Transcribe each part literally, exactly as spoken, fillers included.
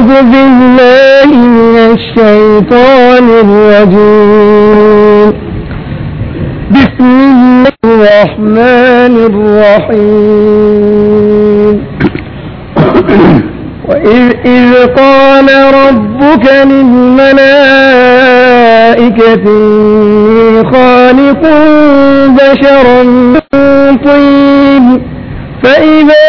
أعوذ بالله من الشيطان الرجيم بسم الله الرحمن الرحيم وإذ إذ قال ربك للملائكة إني خالق بشرا من طين فإذا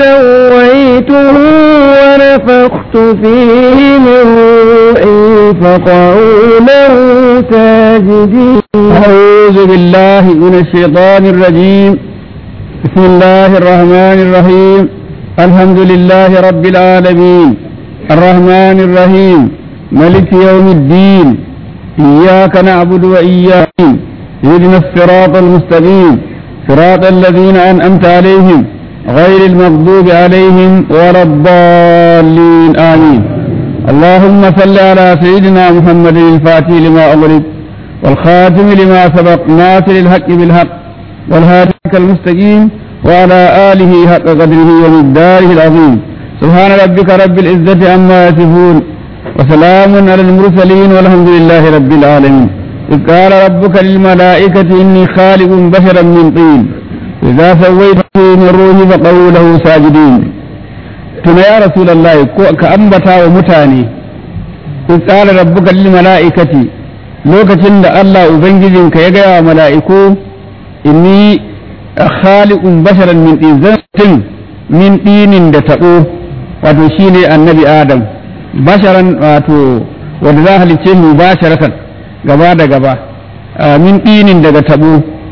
سويته ونفخت فيه من روحي فقعوا له ساجدين. أعوذ بالله من الشيطان الرجيم. بسم الله الرحمن الرحيم. الحمد لله رب العالمين الرحمن الرحيم ملك يوم الدين إياك نعبد وإياك اهدنا الصراط المستقيم صراط الذين أنعمت عليهم غير المغضوب عليهم ولا الضالين آمين. اللهم صل على سيدنا محمد الفاتح لما أغلق والخاتم لما سبق ناصر الحق بالحق والهادي المستقيم وعلى آله حق قدره ومقداره العظيم. سبحان ربك رب العزة عما يصفون وسلام على المرسلين والحمد لله رب العالمين. إذ قال ربك للملائكة إني خالق بشرا من طين إذا سويته من روحي فقعوا له ساجدين. تنا يا رسول الله كأنبتا ومتاني إذ قال ربك للملائكة لوكتن الله أبنجزنك يقع ملائكو إني khaliqun basharan min izatin min dinin da tabo wato shine annabi adam basharan wato wanda za halice mu basharatan gaba da gaba min dinin daga tabo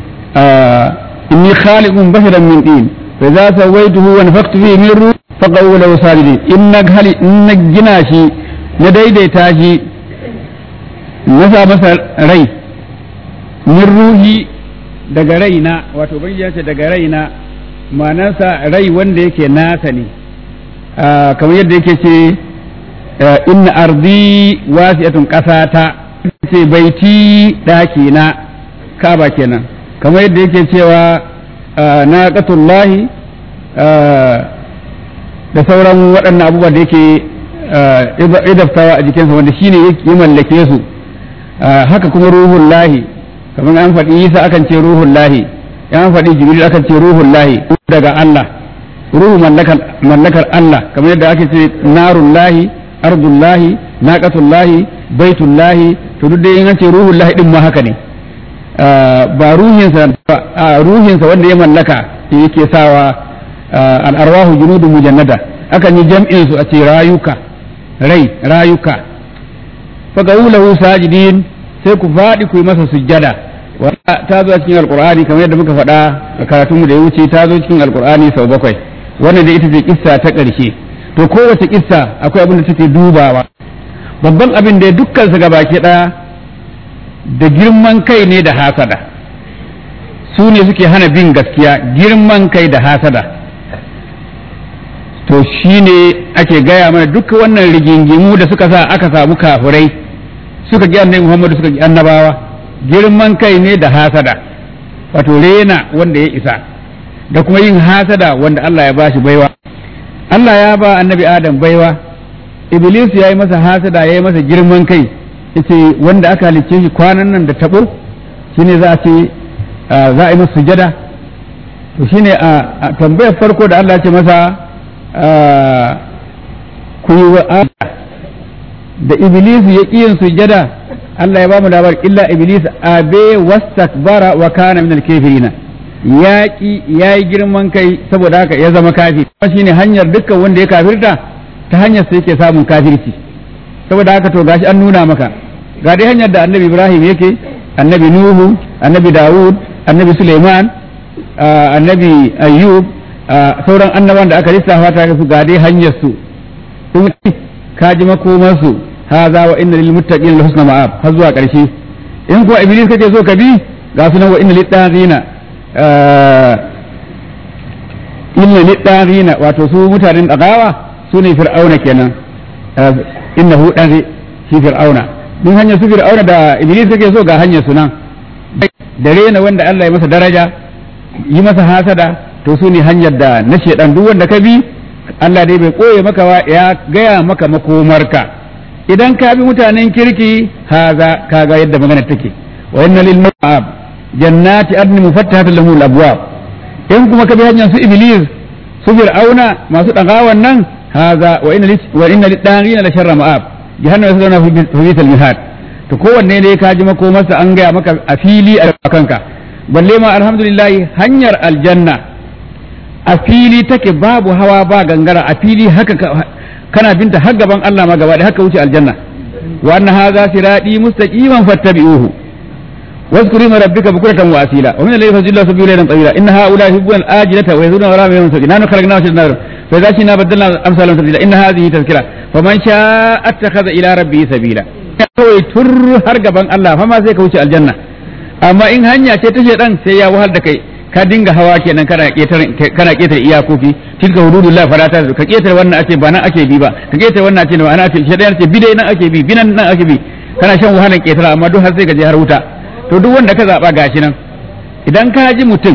inni khaliqun basharan min din fa za sawaituhu wa nafakhtu fihi min ruhi fa qawla wasajidin inna khali inna gina shi na daidaita shi na sa masa rai min ruhi daga raina wato ubangiji ya ce daga raina ma'anarsa rai wanda yake nasa ne kamar yadda yake ce inna ardi wasi'atun qasata ce baiti daki na kaba kenan kamar yadda yake cewa naqatullahi da sauran waɗannan abubuwa da yake idaftawa a jikinsa wanda shine ya mallake su haka kuma ruhullahi kamar an faɗi Isa akan ce ruhun lahi an faɗi Jibril akan ce ruhun lahi daga Allah ruhu mallakar mallakar Allah kamar yadda ake ce narun lahi ardun lahi naqatul lahi baitul lahi to duk dai in an ce ruhun lahi din ma haka ne ba ruhinsa a ruhinsa wanda ya mallaka yake sawa al arwahu junudun mujannada akan yi jam'in su a ce rayuka rai rayuka fa qawluhu sajidin sai ku faɗi ku yi masa sujjada ta zo cikin alkur'ani kamar yadda muka faɗa a karatunmu da ya wuce ta zo cikin alkur'ani sau bakwai wannan da ita ce kissa ta ƙarshe to kowace kissa akwai abin da take dubawa babban abin da dukkan su gabaki ɗaya da girman kai ne da hasada su ne suke hana bin gaskiya girman kai da hasada to shine ake gaya mana duk wannan rigingimu da suka sa aka samu kafurai suka ji annabi Muhammadu suka ji annabawa girman kai ne da hasada wato rena wanda ya isa da kuma yin hasada wanda Allah ya bashi baiwa Allah ya ba annabi Adam baiwa Iblis ya yi masa hasada ya yi masa girman kai yace wanda aka halicce shi kwanan nan da tabo shine za a ce za a yi masa sujada to shine a tambayar farko da Allah ya ce masa ku yi wa da Iblis ya ƙi yin sujjada Allah ya ba mu labar illa Iblis abe wastakbara wa kana min al-kafirin ya ƙi yayi girman kai saboda haka ya zama kafiri shine hanyar dukkan wanda ya kafirta ta hanyar sai yake samun kafirci saboda haka to gashi an nuna maka ga dai hanyar da Annabi Ibrahim yake Annabi Nuhu Annabi Dawud Annabi Sulaiman Annabi Ayyub sauran annaban da aka lissafa ta su ga dai hanyar su ka ji makomarsu haza wa inna lil muttaqin la husna ma'ab har zuwa ƙarshe in kuwa Iblis kake so ka bi ga sunan wa inna lil dazina inna lil dazina wato su mutanen dagawa su ne fir'auna kenan innahu dazi shi fir'auna din hanyar su fir'auna da Iblis kake so ga hanyar su nan da rena wanda Allah ya masa daraja yi masa hasada to su ne hanyar da na shedan duk wanda ka bi Allah dai bai koye maka ba ya gaya maka makomarka idan ka bi mutanen kirki haza kaga yadda magana take wa inna lil mu'ab jannati adni mufattahat lahum al abwab in kuma ka bi hanyar su iblis su fir'auna masu dagawan nan haza wa inna wa inna lid dagina la sharra ma'ab jahannam yasduna fi al mihad to kowanne ne ka ji makomarsa an gaya maka a fili a kanka balle ma alhamdulillah hanyar aljanna a fili take babu hawa ba gangara a fili haka kana binta har gaban Allah ma gaba da haka wuce aljanna wa anna hadha sirati mustaqiman fattabi'uhu واذكر اسم ربك بكرة وأصيلا ومن الليل فسجد له سبحانه ليلا طويلا إن هؤلاء يحبون الآجلة ويذرون وراء من يوم نحن خلقناهم وشددنا فإذا شئنا بدلنا أمثالهم تبديلا إن هذه تذكرة فمن شاء اتخذ إلى ربه سبيلا kawai tur har gaban Allah fa ma sai ka wuce aljanna amma in hanya ce ta shedan sai ya wahal da kai ka dinga hawa kenan kana ketare kana ketare iyakoki tilka hududullah fala ta ka ketare wannan ace ba nan ake bi ba ka ketare wannan ace ba nan ace shedan ce bidai nan ake bi binan nan ake bi kana shan wahalan ketare amma duk har sai ka je har wuta to duk wanda ka zaba gashi nan idan ka ji mutum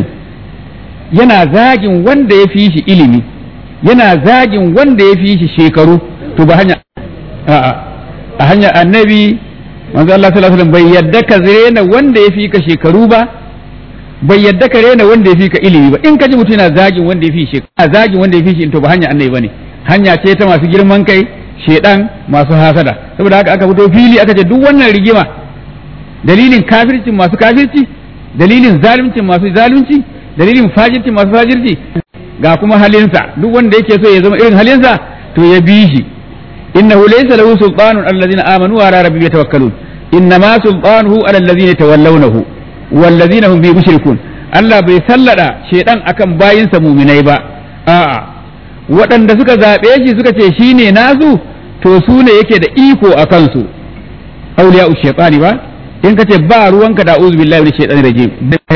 yana zagin wanda ya fi shi ilimi yana zagin wanda ya fi shi shekaru to ba hanya a'a a hanyar annabi manzo Allah sallallahu alaihi wasallam bai yadda ka rena wanda ya fi ka shekaru ba bai yadda ka rena wanda ya fi ka ilimi ba in ka ji mutum yana zagin wanda ya fi shekaru a zagin wanda ya fi shi to ba hanya annabi bane hanya ce ta masu girman kai shedan masu hasada saboda haka aka fito fili aka ce duk wannan rigima dalilin kafircin masu kafirci dalilin zalimcin masu zalunci dalilin fajircin masu fajirci ga kuma halinsa duk wanda yake so ya zama irin halinsa to ya bi shi إنه ليس له سلطان على الذين آمنوا وعلى ربهم يتوكلون إنما سلطانه على الذين يتولونه والذين هم به مشركون Allah bai sallada shedan akan bayinsa muminai ba a'a waɗanda suka zaɓe shi suka ce shine nasu to su ne yake da iko a kansu auliya shaytani ba in ka ce ba ruwanka da a'udhu billahi minash shaitanir rajim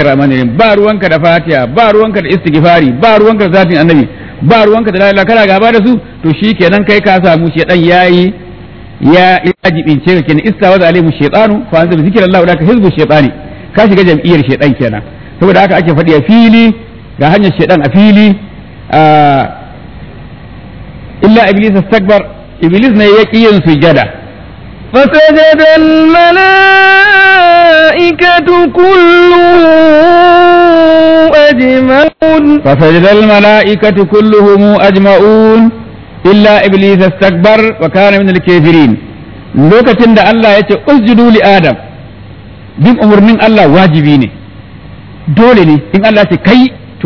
ba ruwanka da fatiha ba ruwanka da istighfari ba ruwanka da zatin annabi ba ruwanka da la ilaha kana gaba da su to shikenan kai ka samu shedan yayi ya ajibince ka kenan istawaza alaihi shaytanu fa anzal zikrillah da ka hizbu shaytani ka shiga jam'iyyar shedan kenan saboda haka ake faɗi a fili ga hanyar shedan a fili illa iblis astakbar iblis ne ya yin sujada فسجد الملائكة كلهم أجمعون فسجد الملائكة كلهم أجمعون إلا إبليس استكبر وكان من الكافرين لوكتين ده الله يتي اسجدوا لآدم bin umarnin Allah wajibi ne dole ne in Allah ce kai to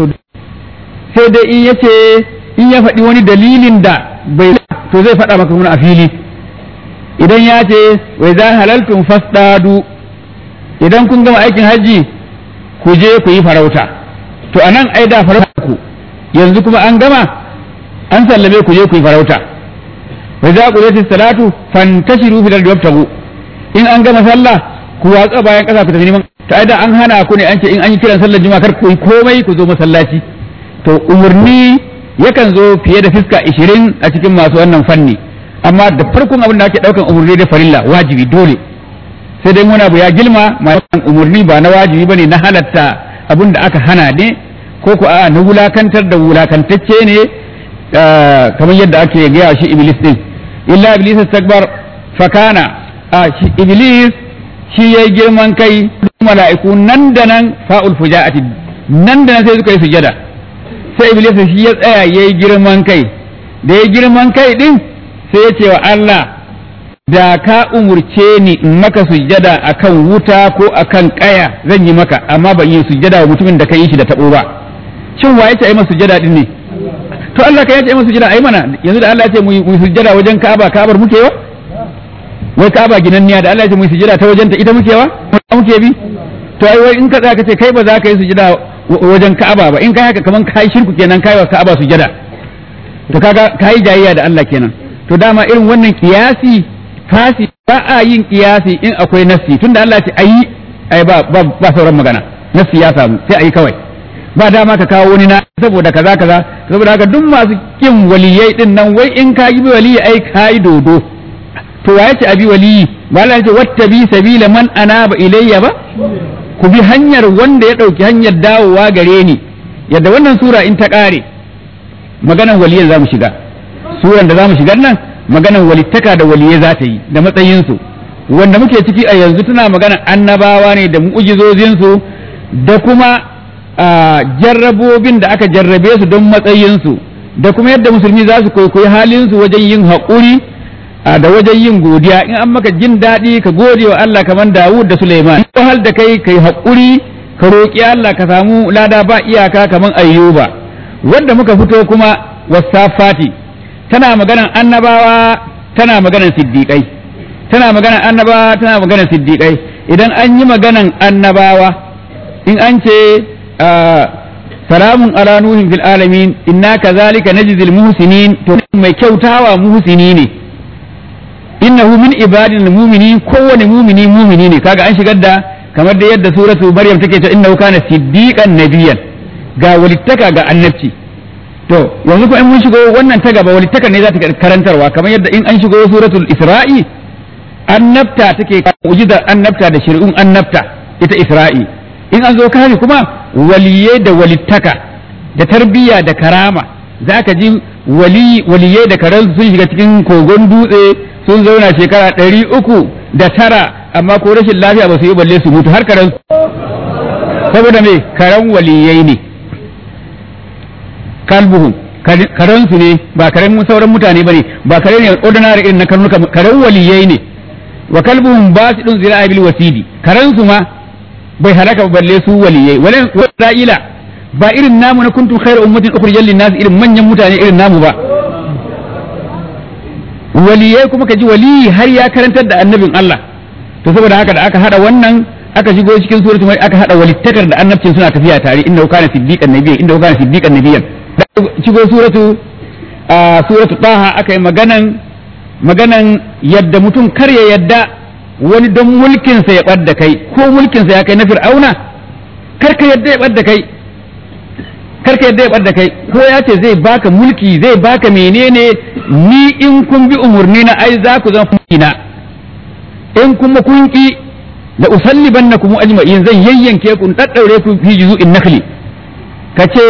sai dai in yace in ya faɗi wani dalilin da bai to zai faɗa maka kuma a fili idan ya ce wai za halaltun fasdadu idan kun gama aikin hajji ku je ku yi farauta to anan ai da farauta ku yanzu kuma an gama an sallame ku je ku yi farauta wai za ku yi salatu fantashiru fil ardi wabtagu in an gama sallah ku watsa bayan kasa ku tafi neman to ai da an hana ku ne an ce in an yi kiran sallar juma'a kar ku yi komai ku zo masallaci to umurni yakan zo fiye da fiska ishirin a cikin masu wannan fanni amma da farkon abin da ake daukan umurni da farilla wajibi dole sai dai muna bu ya gilma mai umurni ba na wajibi bane na halatta abin da aka hana ne ko ku a na wulakantar da wulakantacce ne kamar yadda ake gaya shi iblis din illa iblis istakbar fakana a shi iblis shi yayi girman kai mala'iku nan da nan fa'ul fujaati nan da nan sai suka yi sujada sai iblis shi ya tsaya yayi girman kai da yayi girman kai din sai ya ce wa Allah da ka umurce ni in maka sujjada akan wuta ko akan kaya zan yi maka amma ban yi sujjada wa mutumin da ka yi shi da tabo ba shin wa yace ai masa sujjada din ne to Allah ka yace ai masa sujjada ai mana yanzu da Allah ya ce mu yi sujjada wajen Ka'aba Ka'abar muke wa wai Ka'aba ginanniya da Allah ya ce mu yi sujjada ta wajen ta ita muke wa muke bi to ai wai in ka tsaya ka ce kai ba za ka yi sujjada wajen Ka'aba ba in kai haka kaman kai shirku kenan kai wa Ka'aba sujjada to kaga kai jayayya da Allah kenan to dama irin wannan kiyasi fasi ba a yin kiyasi in akwai nassi tunda Allah ce ayi ai ba ba sauran magana nassi ya samu sai ayi kawai ba dama ka kawo wani na saboda kaza kaza saboda haka duk masu kin waliyai din nan wai in ka yi waliyi ai kai dodo to waye ce abi waliyi ba Allah ce wattabi sabila man anaba ilayya ba ku bi hanyar wanda ya dauki hanyar dawowa gare ni yadda wannan sura in ta kare maganar waliyan zamu shiga suran da zamu shigar nan maganan walittaka da waliyai za ta yi da matsayinsu wanda muke ciki a yanzu tana maganan annabawa ne da mu'ujizozinsu da kuma jarrabobin da aka jarrabe su don matsayinsu da kuma yadda musulmi za su kwaikwayi halinsu wajen yin haƙuri da wajen yin godiya in an maka jin daɗi ka gode wa Allah kamar Dawud da Sulaiman in hal da kai kai haƙuri ka roƙi Allah ka samu lada ba iyaka kamar Ayyuba wanda muka fito kuma wasafati tana maganan annabawa tana maganan siddiƙai tana maganan annabawa tana maganan siddiƙai idan an yi maganan annabawa in an ce salamun ala nuhin fil alamin inna kazalika najzil muhsinin to mai kyautawa muhsini ne innahu min ibadil mu'minin kowane mu'mini mu'mini ne kaga an shigar da kamar da yadda suratu maryam take ta innahu kana siddiqan nabiyyan ga walittaka ga annabci to yanzu ko in mun shigo wannan ta gaba walittaka ne za ta karantarwa kamar yadda in an shigo suratul isra'i annabta take mu'jizar annabta da shari'un annabta ita isra'i in an zo kari kuma waliye da walittaka da tarbiyya da karama zaka ji wali waliye da karansu sun shiga cikin kogon dutse sun zauna shekara ɗari uku da tara amma ko rashin lafiya ba su yi balle su mutu har karan saboda me karan waliyai ne kalbuhum karan su ne ba karen sauran mutane bane ba kare ne ordinary irin na karnuka karen waliyai ne wa kalbuhum basidun zira'a bil wasidi karan su ma bai halaka balle su waliyai walan isra'ila ba irin namu na kuntum khairu ummatin ukhrijat lin nas irin manyan mutane irin namu ba waliyai kuma kaji waliyi har ya karantar da annabin Allah to saboda haka da aka hada wannan aka shigo cikin suratul mai aka hada walittakar da annabcin suna tafiya tare inda kana siddiqan nabiyyan inda kana siddiqan nabiyyan shigo suratu a suratu taha aka yi maganan maganan yadda mutum kar ya yadda wani don mulkin sa ya bar da kai ko mulkin sa ya kai na fir'auna kar ka yadda ya bar da kai kar ka yadda ya bar da kai ko ya ce zai baka mulki zai baka menene ni in kun bi umurni na ai za ku zama na in kuma kun ki la usallibannakum ajma'in zan yayyanke ku daddaure ku fi juzu'in nakhli kace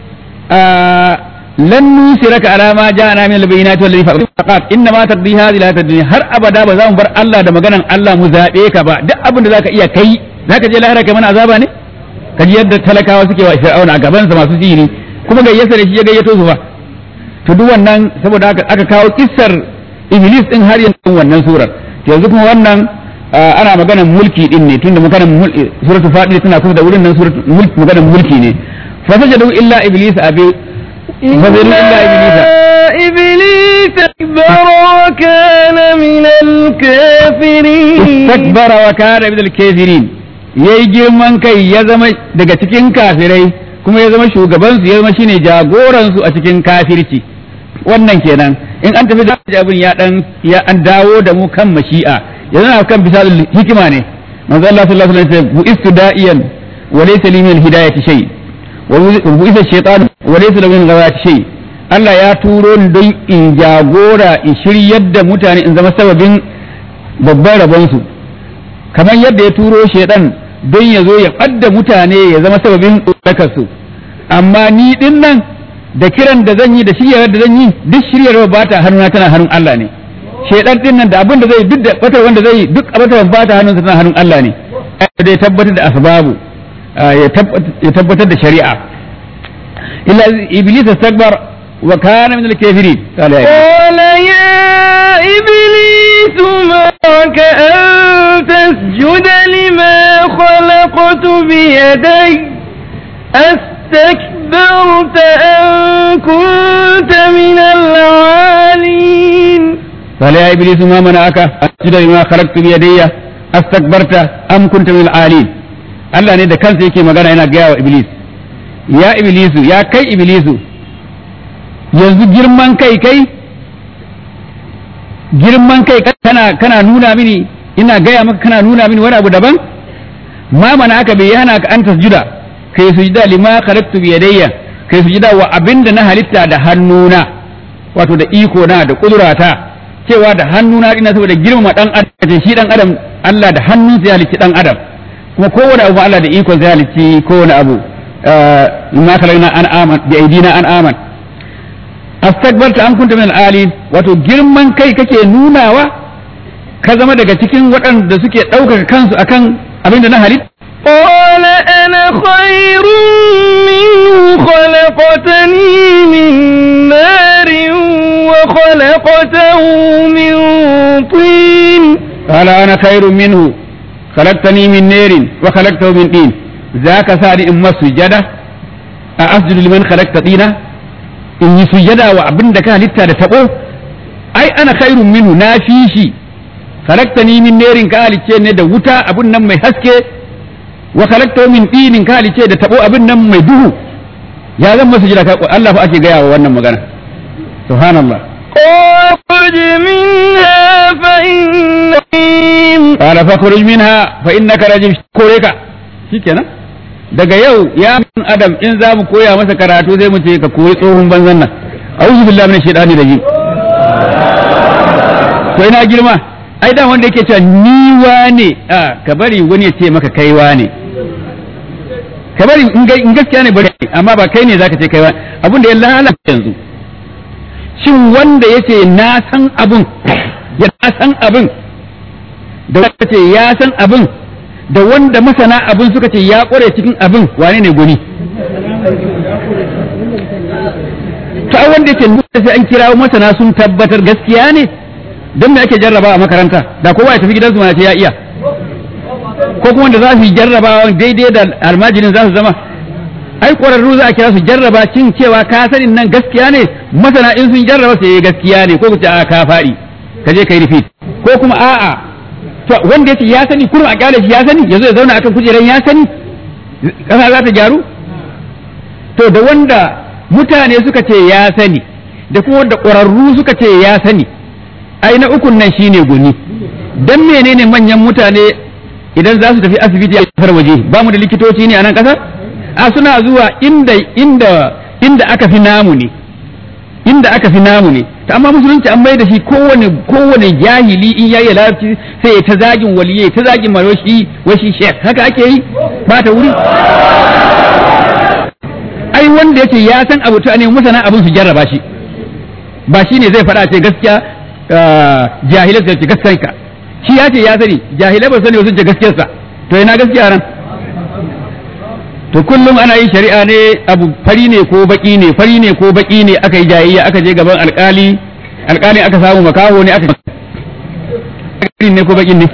lan nusiraka ala ma ja'ana min al-bayyinati wal ladhi faqat inna ma taqdi hadhihi la tadni har abada ba za mu bar Allah da maganan Allah mu zabe ka ba duk abin da zaka iya kai zaka je lahira kai mana azaba ne kaji yadda talakawa suke wa fir'auna a gaban sa masu sihiri kuma gayyasa da shi ya gayyato su ba to duk wannan saboda haka aka kawo kissar iblis din har yanzu wannan surar yanzu kuma wannan ana maganar mulki din ne tunda maganar suratul fatir tana kusa da wurin nan suratul mulk maganar mulki ne fa sajadu illa iblis abi فذل إلا إبليس إبليس استكبر وكان من الكافرين استكبر وكان من الكافرين yayi girman kai ya zama daga cikin kafirai kuma ya zama shugabansu ya zama shine jagoransu a cikin kafirci wannan kenan in an tafi da abin ya dan ya an dawo da mu kan mashi'a yanzu na kan bisalul hikima ne manzo Allah sallallahu alaihi wasallam bu istida'iyan wa laysa li min hidayati shay wa bu isa shaytan wa laysa lahu min ghawati shay Allah ya turo ni don in jagora in shiryar da mutane in zama sababin babban rabon su kamar yadda ya turo shaytan don ya zo ya ɓadda mutane ya zama sababin ɗaukakarsu amma ni ɗin nan da kiran da zan yi da shiryar da zan yi duk shiryarwa ba ta hannuna tana hannun Allah ne shaidan ɗin nan da abin da zai duk da batar wanda zai duk batar ba ta hannunsa tana hannun Allah ne da ya tabbatar da asbabu ya tabbatar da shari'a illa iblis istakbar wa kana min al-kafirin qala ya iblis ma ka an tasjuda lima khalaqtu bi yadayya أستكبرت أم كنت من العالين قال يا إبليس ما منعك أن تسجد لما خلقت بيدي أستكبرت أم كنت من العالين Allah ne da kansa yake magana yana gaya wa Iblis ya Iblisu ya kai Iblisu yanzu girman kai kai girman kai kana kana nuna mini ina gaya maka kana nuna mini wani abu daban ma mana aka bai hana ka an tasjuda kai sujda lima khalaqtu bi yadayya kai sujda wa abinda na halitta da hannuna wato da iko na da kudurata cewa da hannuna ina saboda girmama dan adam shi dan adam Allah da hannunsa ya halicci dan adam kuma kowane abu Allah da iko zai halicci kowane abu ma khalaqna an aman bi aidina an aman astakbarta an kunta min al-alin wato girman kai kake nunawa ka zama daga cikin waɗanda suke ɗaukaka kansu akan abin da na halitta قال أنا خير منه خلقتني من نار وخلقته من طين قال أنا خير منه خلقتني من نار وخلقته من طين ذاك ساري إما سجدة أسجد لمن خلقت طينا إني سجدة وأبن دك هلتا لتقو أي أنا خير منه نافيشي خلقتني من نار قال تشين ده وتا أبن نم حسكي وخلقته من طين قال تشين ده تقو أبن نم دوه يا ذم سجدة الله فأكي غيا وأنا مغنى سبحان الله اخرج منها فإنك قال فاخرج منها فإنك رجيم كوريكا shikenan daga yau ya min adam in za mu koya masa karatu zai mu ce ka koyi tsohon banzan nan a'udhu billahi minash shaitani rajim to ina girma ai da wanda yake cewa ni wane a ka bari wani ya ce maka kai wane ka bari in gaskiya ne bari amma ba kai ne zaka ce kai wane abin da ya lalata yanzu shin wanda yace na san abun ya san abun da wanda ce ya san abun da wanda masana abin suka ce ya kware cikin abin wane ne goni ta wanda yake sai an kirawo masana sun tabbatar gaskiya ne don me ake jarraba a makaranta da kowa ya tafi gidansu mana ce ya iya ko kuma wanda za su yi jarrabawa daidai da almajirin za su zama ai ƙwararru za a kira su jarraba cin cewa ka sanin nan gaskiya ne masana in sun jarraba su yi gaskiya ne ko ku ce a ka faɗi ka je ka yi repeat ko kuma a'a to wanda yace ya sani kurum a kyale shi ya sani yazo ya zauna akan kujeran ya sani kasa za ta gyaru to da wanda mutane suka ce ya sani da kuma wanda ƙwararru suka ce ya sani ai na ukun nan shine guni dan menene manyan mutane idan za su tafi asibiti a kasar waje ba mu da likitoci ne a nan kasar a suna zuwa inda inda inda aka fi namu ne inda aka fi namu ne ta amma musulunci an mai da shi kowane kowane jahili in yayi larabci sai ya ta zagin waliyai ta zagin maroshi washi shek haka ake yi ba ta wuri ai wanda yace ya san abu ta ne masana abin su jarraba shi ba shi ne zai faɗa ce gaskiya jahilai su ce gaskiyarka shi ya ce ya sani jahilai ba sani wasu ce gaskiyarsa to ina gaskiya ran to kullum ana yin shari'a ne abu fari ne ko baki ne fari ne ko baki ne aka yi jayayya aka je gaban alkali alkali aka samu makaho ne aka fari ne ko baki ne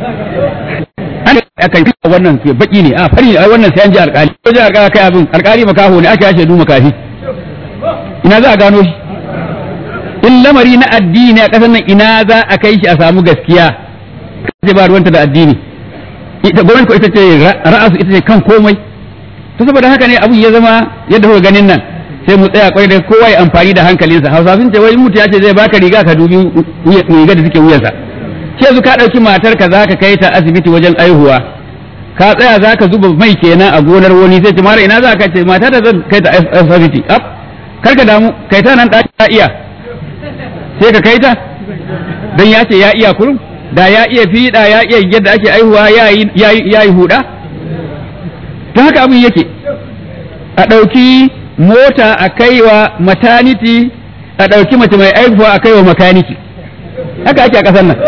aka yi wannan ke baki ne a fari ne wannan sai an ji alkali ko ji alkali kai abin alkali makaho ne aka yashe du makafi ina za a gano shi in lamari na addini a kasar nan ina za a kai shi a samu gaskiya ce ba ruwanta da addini ita gwamnati ko ita ce ra'asu ita ce kan komai to saboda haka ne abun ya zama yadda kuka ganin nan sai mu tsaya kwai da kowa ya amfani da hankalinsa hausa sun ce wai mutu ya ce zai baka riga ka dubi riga da suke wuyansa ce su ka ɗauki matar ka za ka kai ta asibiti wajen aihuwa ka tsaya za ka zuba mai kenan a gonar wani sai ce mara ina za ka ce mata ta zan kai ta asibiti ab kar ka damu kai ta nan ɗaki ta iya sai ka kai ta don ya ce ya iya kurum da ya iya fiɗa ya iya yadda ake aihuwa ya yi huɗa ta haka abin yake a ɗauki mota a kaiwa maternity a ɗauki mace mai aihuwa a kaiwa makaniki haka ake a ƙasar nan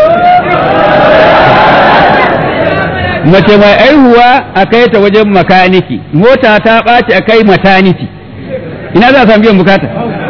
mace mai aihuwa a kai ta wajen makaniki mota ta ɓaci a kai maternity ina za a samu biyan bukata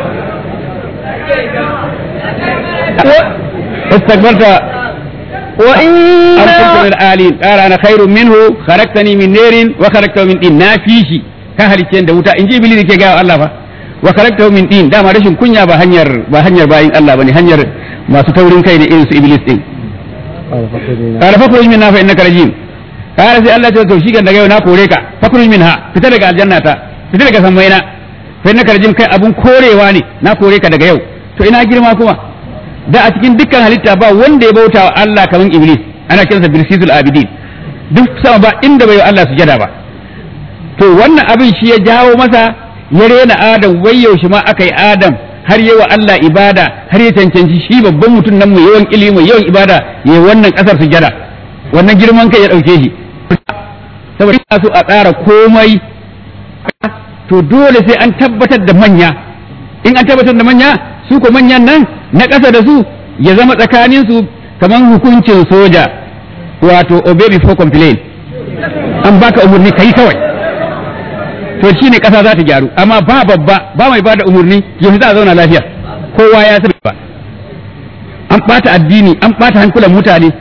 استكبرت وإن كنت من العالين قال أنا خير منه خلقتني من نار وخلقته من طين نافيشي كهريتين da wuta inji iblis yake ga Allah fa wa khalaqtahu min tin dama rashin kunya ba hanyar ba hanyar bayin Allah bane hanyar masu taurin kai ne irin su iblis din qala fakhruj minha fa innaka rajim qala sai Allah ya ce to shi daga yau na kore ka fakhruj minha fita daga aljannata fita daga samaina fa innaka rajim kai abun korewa ne na kore ka daga yau to ina girma kuma da a cikin dukkan halitta ba wanda ya bauta wa Allah kamar iblis ana kiransa birsisul abidin duk sama ba inda bai wa Allah sujada ba to wannan abin shi ya jawo masa ya rena adam wai yaushe ma aka yi adam har yi wa Allah ibada har ya cancanci shi babban mutum nan mai yawan ilimi mai yawan ibada ya yi wannan kasar sujada wannan girman kai ya dauke shi saboda su a tsara komai to dole sai an tabbatar da manya in an tabbatar da manya su ko manyan nan na ƙasa da su ya zama tsakanin su kamar hukuncin soja wato obey before complain an baka umurni kai kawai to shine ƙasa za ta gyaru amma ba babba ba mai bada umurni yanzu za a zauna lafiya kowa ya sani ba an ɓata addini an ɓata hankulan mutane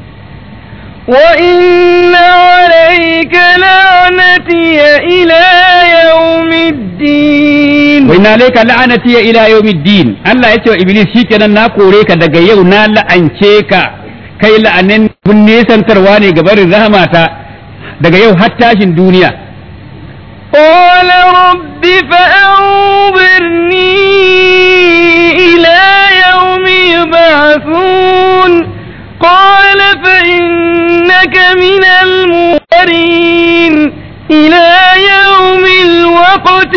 وإن عليك لعنتي إلى يوم الدين وإن عليك لعنتي إلى يوم الدين الله يتوى إبليس شيكنا ناكوريك دقا يونا لأنشيك كي لأنن بنيسان ترواني قبر الرحمة دقا يو حتى الدنيا قال رب فأنظرني إلى يوم يبعثون قال فإنك من المنذرين إلى يوم الوقت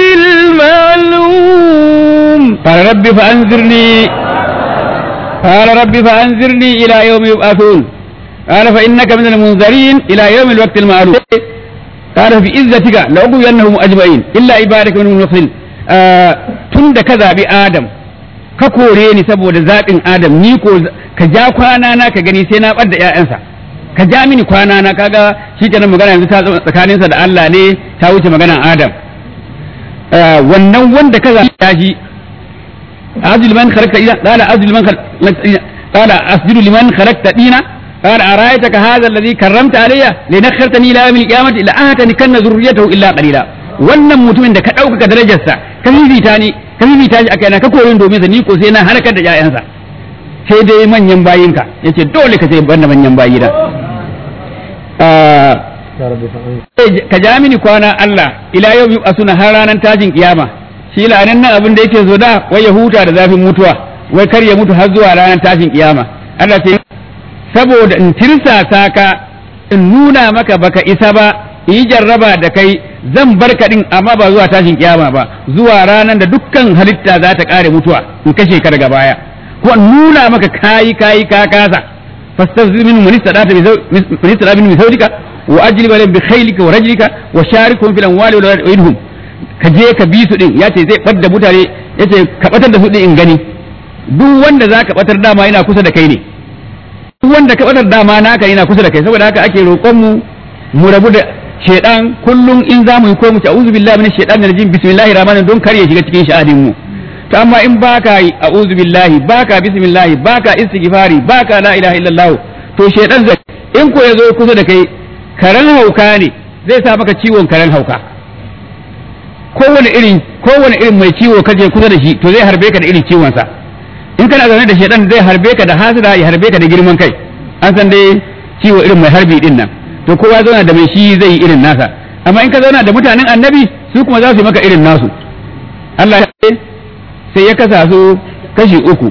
المعلوم قال رب فأنذرني قال رب فأنذرني إلى يوم يبعثون قال فإنك من المنذرين إلى يوم الوقت المعلوم قال في عزتك لأغوينهم أجمعين إلا عبادك منهم المخلصين تند كذا بآدم ka kore ni saboda zaɓin Adam ni ko ka ja kwana na ka gani sai na ɓadda ƴaƴansa ka ja mini kwana na kaga shi kenan magana yanzu ta tsakaninsa da Allah ne ta wuce maganar Adam wannan wanda ka zaɓa shi azul liman khalaqta ina qala azul liman qala asjudu liman khalaqta dina qala ara'aytaka hadha alladhi karramta alayya linakhartani ila yawmil qiyamati la ahtani kanna zurriyatahu illa qalila wannan mutumin da ka ɗaukaka darajarsa ka fifita ni ka fifita shi akai na ka koyon domin sa ni ko sai na halakar da ƴaƴansa sai dai manyan bayinka yace dole ka sai banda manyan bayi da ka ja mini kwana Allah ila yau asuna har ranar tajin kiyama shi la'anan nan abin da yake zo da wai ya huta da zafin mutuwa wai kar ya mutu har zuwa ranar tajin kiyama Allah sai saboda in tirsasa ka in nuna maka baka isa ba yi jarraba da kai zan barka din amma ba zuwa tashin kiyama ba zuwa ranar da dukkan halitta za ta kare mutuwa in kashe ka daga baya ko nuna maka kayi kayi ka kasa fastazim min manistadata bi manistadata min zawjika wa ajlib lahum bi khaylika wa rajlika wa sharikhum fil amwali wal auladi ka je ka bi su din yace zai fadda mutane yace ka batar da su din in gani duk wanda zaka batar dama yana kusa da kai ne duk wanda ka batar dama naka yana kusa da kai saboda haka ake roƙon mu mu rabu da shedan kullum in za mu yi ko mu ce a'udhu billahi minash shaitanir rajim bismillahir rahmanir don kar ya shiga cikin sha'anin mu to amma in baka yi a'udhu billahi baka bismillah baka istighfari baka la ilaha illallah to shedan zai in ko yazo kusa da kai karen hauka ne zai sa maka ciwon karen hauka kowane irin kowane irin mai ciwo kaje kusa da shi to zai harbe ka da irin ciwon sa in kana zaune da shedan zai harbe ka da hasida ya harbe ka da girman kai an san dai ciwo irin mai harbi din nan to kowa zauna da mai shi zai yi irin nasa amma in ka zauna da mutanen annabi su kuma za su yi maka irin nasu Allah sai ya kasa su kashi uku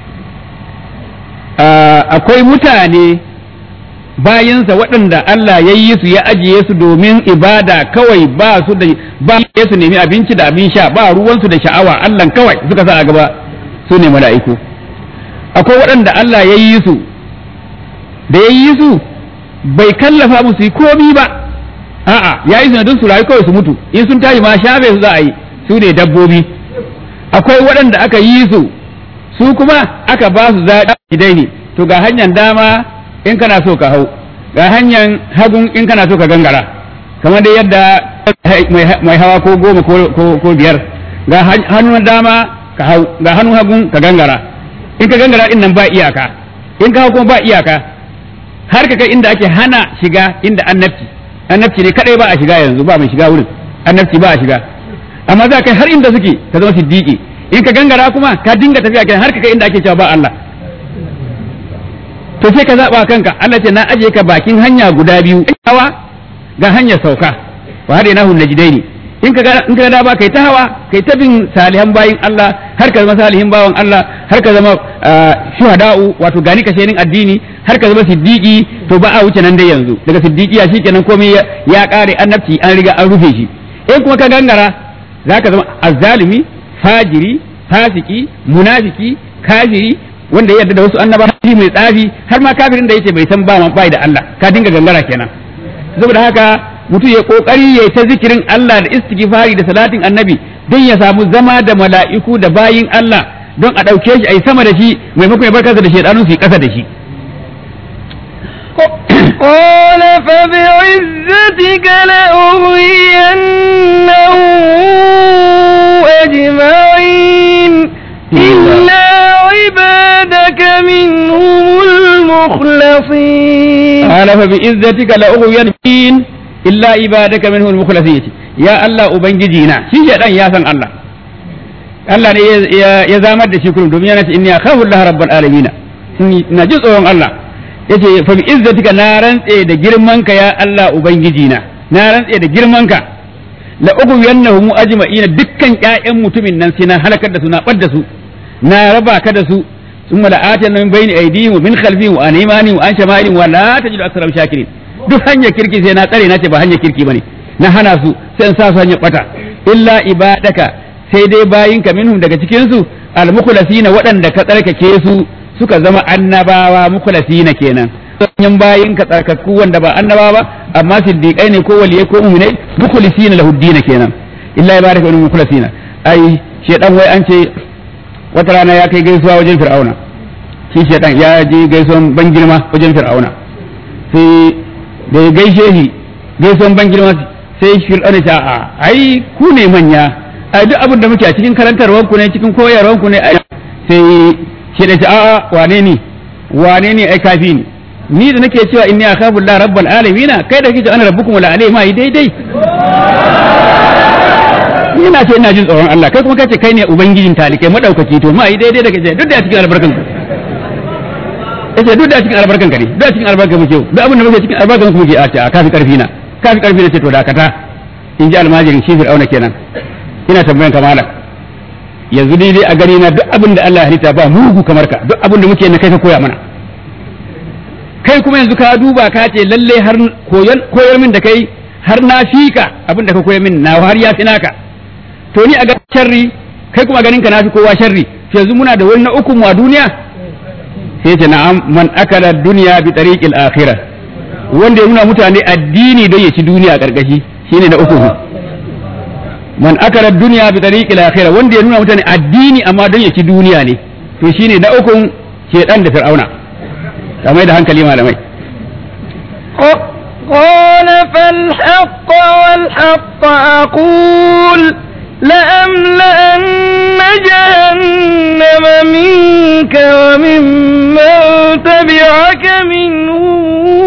akwai mutane bayinsa waɗanda Allah ya yi su ya ajiye su domin ibada kawai ba su da ba su nemi abinci da abin sha ba ruwansu da sha'awa Allah kawai suka sa a gaba su ne mala'iku akwai waɗanda Allah ya yi su da ya yi su bai kallafa musu yi komi ba a'a ya yi su don su rayu kawai su mutu in sun tashi ma shafe su za a yi su ne dabbobi akwai waɗanda aka yi su su kuma aka ba su zaɓi dai ne to ga hanyar dama in kana so ka hau ga hanyar hagun in kana so ka gangara kamar dai yadda mai hawa ko goma ko biyar ga hannun dama ka hau ga hannun hagun ka gangara in ka gangara din nan ba iyaka in ka hau kuma ba iyaka har ka kai inda ake hana shiga inda annabci annabci ne kadai ba a shiga yanzu ba mai shiga wurin annabci ba a shiga amma za kai har inda suke ka zama siddiqi in ka gangara kuma ka dinga tafiya kai har ka kai inda ake cewa ba Allah to sai ka zaba kanka Allah ce na aje ka bakin hanya guda biyu hawa ga hanyar sauka wa hadainahu najdaini in ka in ka da ba kai ta hawa kai ta bin salihan bayin Allah har ka zama salihin bawan Allah har ka zama shuhada'u wato gani ka shenin addini har ka zama siddiqi to ba a wuce nan dai yanzu daga siddiqiya shikenan komai ya kare annabci an riga an rufe shi in kuma ka gangara zaka zama azzalimi fajiri fasiki munafiki kafiri wanda ya yarda da wasu annaba mai tsafi har ma kafirin da yake bai san ba man bai da Allah ka dinga gangara kenan saboda haka mutum ya kokari ya ta zikirin Allah da istighfari da salatin annabi don ya samu zama da mala'iku da bayin Allah don a ɗauke shi a yi sama da shi maimakon ya bar kansa da shaidanu su yi ƙasa da shi. قال فبعزتك لأغوينهم أجمعين إلا عبادك منهم المخلصين. قال فبعزتك لأغوينهم إلا عبادك منهم المخلصين. يا الله أبنجينا شي شيطان يا سن الله Allah ne ya zamar da shi kullum domin yana ce inni akhafu Allah rabbul alamin na ji tsoron Allah yace fa bi izzatika na rantse da girmanka ya Allah ubangiji na na rantse da girmanka la ughwiyannahum ajma'ina dukkan ƴaƴan mutumin nan sai na halakar da su na bar da su na raba ka da su thumma la atana min bayni aydihim wa min khalfihim wa an aymanihim wa an shama'ilihim wa la tajidu aktharahum shakirin duk hanyar kirki sai na tsare na ce ba hanyar kirki bane na hana su sai in sa su hanyar bata illa ibadaka sai dai bayinka minhum daga cikin su al-mukhlasina waɗanda ka tsarkake su suka zama annabawa mukhlasina kenan sanyan bayinka tsarkakku wanda ba annabawa ba amma siddiqai ne ko waliyai ko mu'minai mukhlisina lahu din kenan illa ibadaka minhum mukhlasina ai shedan wai an ce wata rana ya kai gaisuwa wajen fir'auna shi shedan ya je gaisuwan ban girma wajen fir'auna sai da ya gaishe shi gaisuwan ban girma sai fir'auna ta a ai ku ne manya a duk abin da muke a cikin karantarwar ku ne cikin koyarwar ku ne sai shi da ta a'a wane ne wane ne ai kafi ni ni da nake cewa inni akhafu Allah rabbul alamin kai da kike ana rabbukum la alai ma yi daidai ina ce ina jin tsoron Allah kai kuma kace kai ne ubangijin talikai madaukaki to ma yi daidai da kace duk da cikin albarkan ku kace duk da cikin albarkan ka ne duk da cikin albarkan muke duk abin da muke cikin albarkan ku muke a ta kafi karfi na kafi karfi na ce to dakata in ji almajirin shi fir'auna kenan ina tambayan ka malam yanzu dai dai a gani na duk abin da Allah ya halitta ba mugu kamar ka duk abin da muke na kai ka koya mana kai kuma yanzu ka duba ka ce lalle har koyon koyar min da kai har na fika abin da ka koyar min na har ya fi naka to ni a ga sharri kai kuma ganin ka na fi kowa sharri yanzu muna da wani na uku mu a duniya sai ce na'am man akala dunya bi tariqil akhirah wanda ya nuna mutane addini don ya ci duniya a karkashi shine na uku man akala dunya bi tariqil akhirah wanda ya nuna mutane addini amma don ya ci duniya ne to shine na ukun shedan da fir'auna kamar da hankali malamai قال فالحق والحق أقول لأملأن جهنم منك وممن تبعك منهم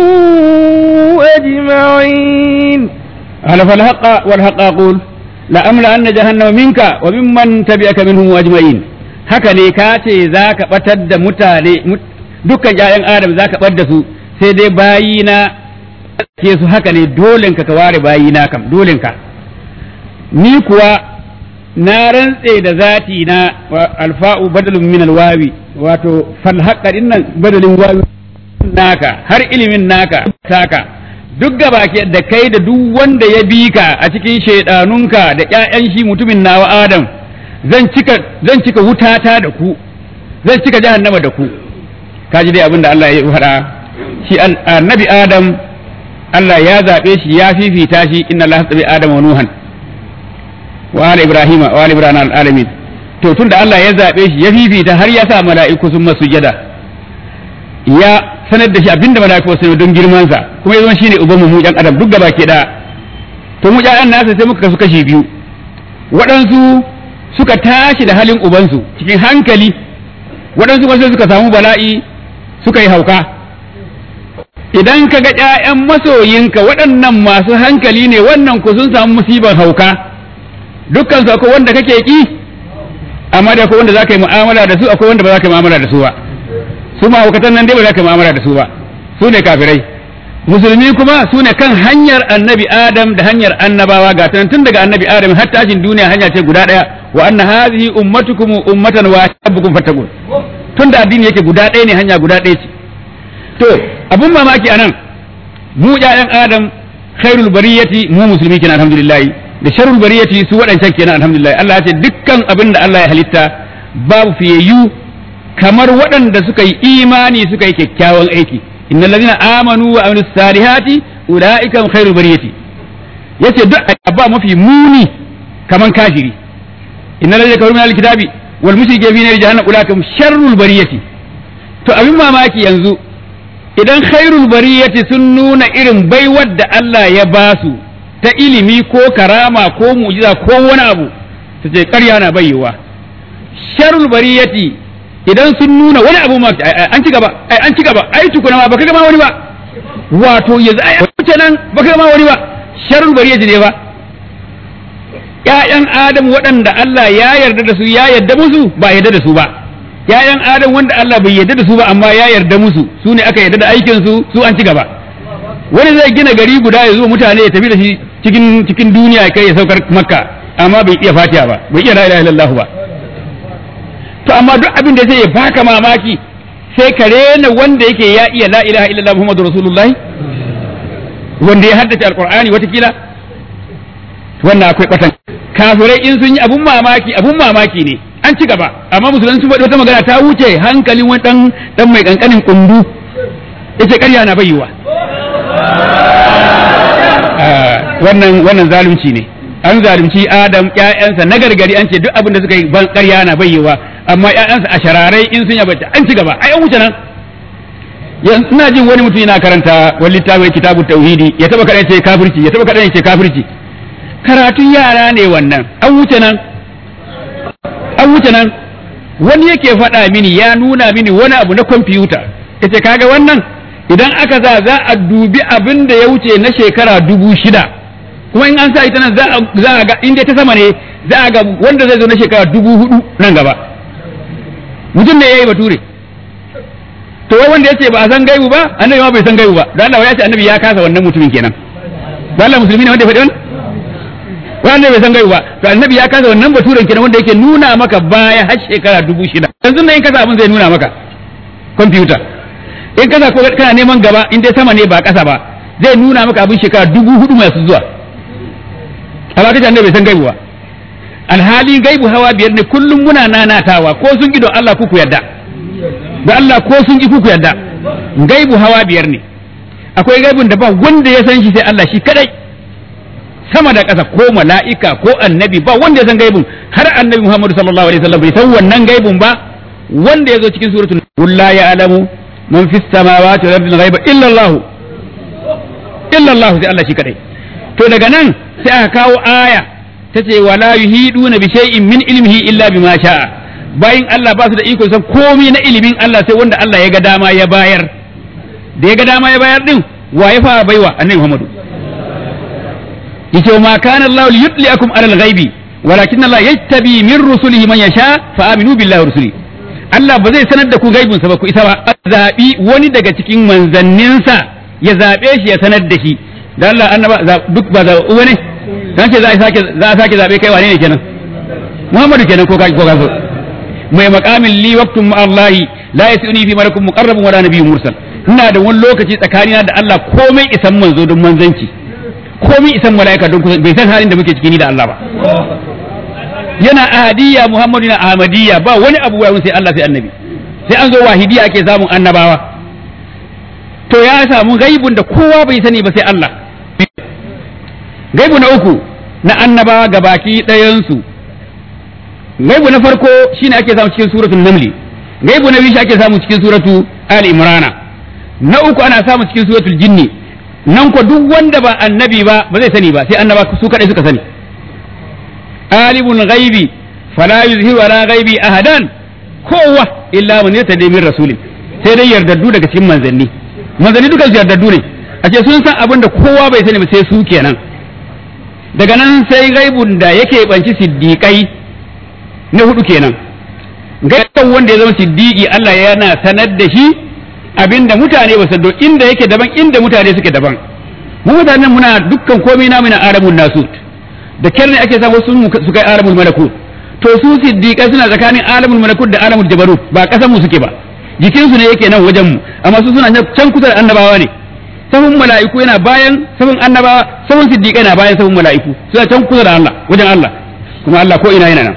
أجمعين قال فالحق والحق أقول لأملأن جهنم منك وممن تبعك منهم أجمعين haka ne ka ce za ka ɓatar da mutane dukkan ƴaƴan adam za ka ɓar da su sai dai bayina ke su haka ne dolenka ka ware bayina kam dolenka ni kuwa na rantse da zati na alfa'u badalun min alwawi wato fal haqqa dinnan badalin wawi naka har ilimin naka taka duk gaba ke da kai da duk wanda ya bi ka a cikin shaidanunka da ƴaƴan shi mutumin nawa adam zan cika zan cika wutata da ku zan cika jahannama da ku kaji dai abinda Allah ya faɗa shi annabi adam Allah ya zabe shi ya fifita shi inna Allah tabi adam wa nuhan wa ala ibrahima wa ala ibrahim al alamin to tunda Allah ya zabe shi ya fifita har ya sa mala'iku sun masu sujada ya sanar da shi abinda mala'iku sun don girman sa kuma yanzu shine ubanmu mu ɗan adam duk gaba ke da to mu ƴaƴan nasa sai muka kasu kashi biyu waɗansu suka tashi da halin ubansu cikin hankali waɗansu kuma sai suka samu bala'i suka yi hauka idan ka ga ƴaƴan masoyinka waɗannan masu hankali ne wannan ku sun samu musibar hauka dukkan su akwai wanda kake ki amma da akwai wanda za ka yi mu'amala da su akwai wanda ba za ka yi mu'amala da su ba su ma haukatan nan dai ba za ka yi mu'amala da su ba su ne kafirai musulmi kuma su ne kan hanyar annabi adam da hanyar annabawa ga tun daga annabi adam har tashin duniya hanya ce guda ɗaya wa anna hadhihi ummatukum ummatan wahidakum fattaqun tunda addini yake guda ɗaya ne hanya guda ɗaya ce to abun mamaki anan mu ƴaƴan adam khairul bariyati mu musulmi kenan alhamdulillah da sharrul bariyati su waɗancan kenan alhamdulillah Allah ya ce dukkan abin da Allah ya halitta babu fiyayyu kamar waɗanda suka yi imani suka yi kyakkyawan aiki innal ladina amanu wa amilus salihati ulaika khairul bariyati yace duk abba mafi muni kaman kafiri innal ladina kafaru min alkitabi wal mushrikeena fi nari jahannam ulaka sharrul bariyati to abin mamaki yanzu idan khairul bariyati sun nuna irin baiwar da Allah ya basu ta ilimi ko karama ko mu'jiza ko wani abu su ce ƙarya na bayyewa sharrul bariyati idan sun nuna wani abu ma an ci gaba ai an ci gaba ai tukuna ma baka ga ma wani ba wato yanzu ai wuce nan baka ga ma wani ba sharrul bariyati ne ba ƴaƴan Adam waɗanda Allah ya yarda da su ya yarda musu ba yarda da su ba ƴaƴan Adam wanda Allah bai yarda da su ba amma ya yarda musu su ne aka yarda da aikin su su an ci gaba wani zai gina gari guda ya zo mutane ya tafi da shi cikin cikin duniya kai ya saukar Makka amma bai iya Fatiha ba bai iya la ilaha illallah ba to amma duk abin da zai baka mamaki sai ka rena wanda yake ya iya la ilaha illallah Muhammadur Rasulullahi wanda ya haddace alqur'ani watakila wannan akwai kwatan kafirai in sun yi abun mamaki abun mamaki ne an ci gaba amma musulunci faɗi wata magana ta wuce hankalin wani dan dan mai kankanin kundu yace ƙarya na bayyuwa wannan wannan zalunci ne an zalunci Adam ƴaƴansa na gargari an ce duk abin da suka yi ban ƙarya na bayyuwa amma ƴaƴansa a shararai in sun yabata an ci gaba ai an wuce nan yanzu ina jin wani mutum yana karanta wani littafin kitabut tauhidi ya taba kada ce kafirci ya taba kada ce kafirci karatun yara ne wannan an wuce nan an wuce nan wani yake faɗa mini ya nuna mini wani abu na kwamfuta yace kaga wannan idan aka za za a dubi abin da ya wuce na shekara dubu shida kuma in an sa ita nan za a ga inda ta sama ne za a ga wanda zai zo na shekara dubu hudu nan gaba mutum ne yayi bature to wanda yace ba a san gaibu ba annabi ma bai san gaibu ba dan Allah ya ce annabi ya kasa wannan mutumin kenan dan Allah musulmi ne wanda ya faɗi wannan wanda bai san gaibu ba to annabi ya kasa wannan baturen kenan wanda yake nuna maka baya har shekara dubu shida yanzu nan in kasa abin zai nuna maka computer in kasa ko kana neman gaba in dai sama ne ba kasa ba zai nuna maka abin shekara dubu hudu masu zuwa amma kace annabi bai san gaibu ba alhali gaibu hawa biyar ne kullum muna nanatawa ko sun gido Allah ku ku yarda da Allah ko sun ji ku ku yarda gaibu hawa biyar ne akwai gaibun da ba wanda ya san shi sai Allah shi kadai sama da ƙasa ko mala'ika ko annabi ba wanda ya san gaibun har annabi Muhammadu sallallahu alaihi wasallam bai san wannan gaibun ba wanda ya zo cikin suratul qul la ya'lamu man fis samawati wal ardi ghaiba illa Allah illa Allah sai Allah shi kadai to daga nan sai aka kawo aya tace wala yuhiduna bi shay'in min ilmihi illa bima sha'a bayin Allah ba su da iko san komai na ilimin Allah sai wanda Allah ya ga dama ya bayar da ya ga dama ya bayar din wa ya fara baiwa annabi Muhammadu yace ma kana Allah liyutliakum ala al-ghaibi walakin Allah yattabi min rusulihi man yasha fa aminu billahi wa rusulihi Allah ba zai sanar da ku gaibin sa ba ku isa ba zabi wani daga cikin manzanninsa ya zabe shi ya sanar da shi dan Allah annaba duk ba za uwa ne dan ce za a sake za a sake zabe kai wane ne kenan Muhammadu kenan ko kai ko ka mai maqamin li waqtum ma Allah la yasuni fi malakum muqarrabun wa la nabiyyun mursal ina da wani lokaci tsakanina da Allah komai isan manzo don manzanci komai isan malaika don bai san halin da muke ciki ni da Allah ba yana ahadiyya Muhammadu na ahmadiyya ba wani abu wai sai Allah sai annabi sai an zo wahidiyya ake samun annabawa to ya samu gaibun da kowa bai sani ba sai Allah gaibu na uku na annabawa gabaki ɗayan su gaibu na farko shine ake samu cikin suratul naml gaibu na biyu ake samu cikin suratu ali imran na uku ana samu cikin suratul jinni nan ko duk wanda ba annabi ba ba zai sani ba sai annaba su kadai suka sani alimul ghaibi fala yuzhiru ala ghaibi ahadan kowa illa man yatadi min rasulin sai dai yardaddu daga cikin manzanni manzanni duka yardaddu ne a ce sun san abin da kowa bai sani ba sai su kenan daga nan sai gaibun da yake banci siddiqai na hudu kenan gaibun wanda ya zama siddiqi Allah yana sanar da shi abinda mutane ba san do inda yake daban inda mutane suke daban mu mutanen muna dukkan komai na muna arabun nasut da kyar ne ake samu sun su kai alamul malakut to su siddiqai suna tsakanin alamul malakut da alamul jabarut ba kasan mu suke ba jikin su ne yake nan wajen mu amma su suna can kusa da annabawa ne sahun mala'iku yana bayan sahun annabawa sahun siddiqai na bayan sahun mala'iku suna can kusa da Allah wajen Allah kuma Allah ko ina yana nan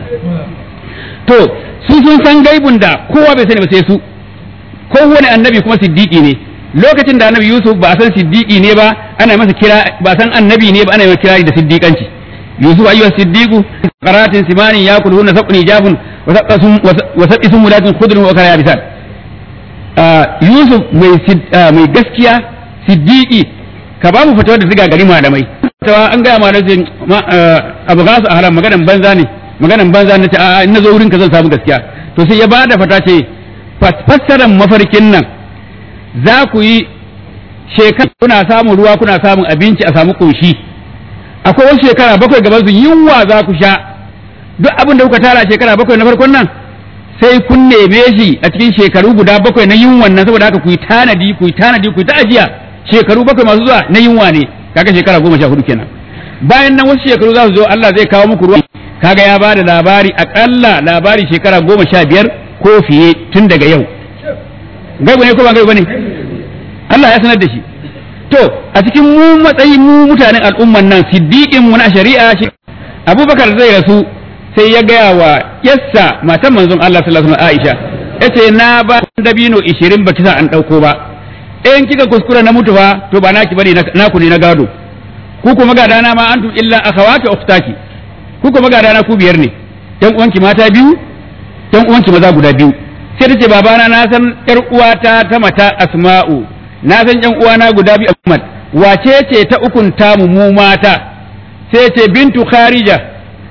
to su sun san gaibun da kowa bai sani ba sai su kowane annabi kuma siddiqi ne lokacin da annabi Yusuf ba a san siddiqi ne ba ana masa kira ba san annabi ne ba ana masa kira da siddiqanci yusuf ayyuha siddiqu qaratin simanin yakuluna sabni jafun wa saqasum wa saqisum mulatin khudrun wa kara yabisat yusuf mai mai gaskiya siddiqi ka ba mu fatawa da ziga gari malamai tawa an ga malamai abu gasu a haram maganan banza ne maganan banza ne ta a in nazo wurin ka zan samu gaskiya to sai ya bada fata ce fassaran mafarkin nan za ku yi shekara kuna samun ruwa kuna samun abinci a samu koshi akwai wasu shekara bakwai gaban su yunwa za ku sha duk abin da kuka tara shekara bakwai na farkon nan sai kun neme shi a cikin shekaru guda bakwai na yunwan nan saboda haka ku yi tanadi ku yi tanadi ku yi ta ajiya shekaru bakwai masu zuwa na yunwa ne kaga shekara goma sha hudu kenan bayan nan wasu shekaru za su zo Allah zai kawo muku ruwa kaga ya bada labari akalla labari shekara goma sha biyar ko fiye tun daga yau gaibu ne ko ba gaibu ne Allah ya sanar da shi to a cikin mu matsayin mu mutanen al'umman nan siddiqin mu na shari'a shi Abubakar zai rasu sai ya gaya wa yassa matan manzon Allah sallallahu alaihi wasallam Aisha yace na ba dabino ishirin ba kisa an dauko ba in kika kuskura na mutu ba to ba naki bane naku ne na gado ku kuma gadana ma antum illa akhawati ukhtaki ku kuma gadana ku biyar ne yan uwanki mata biyu yan uwanki maza guda biyu sai tace babana na san yar uwata ta mata Asma'u na san yan uwana guda biyu Ahmad wace ce ta ukunta mu mu mata sai ce bintu Kharija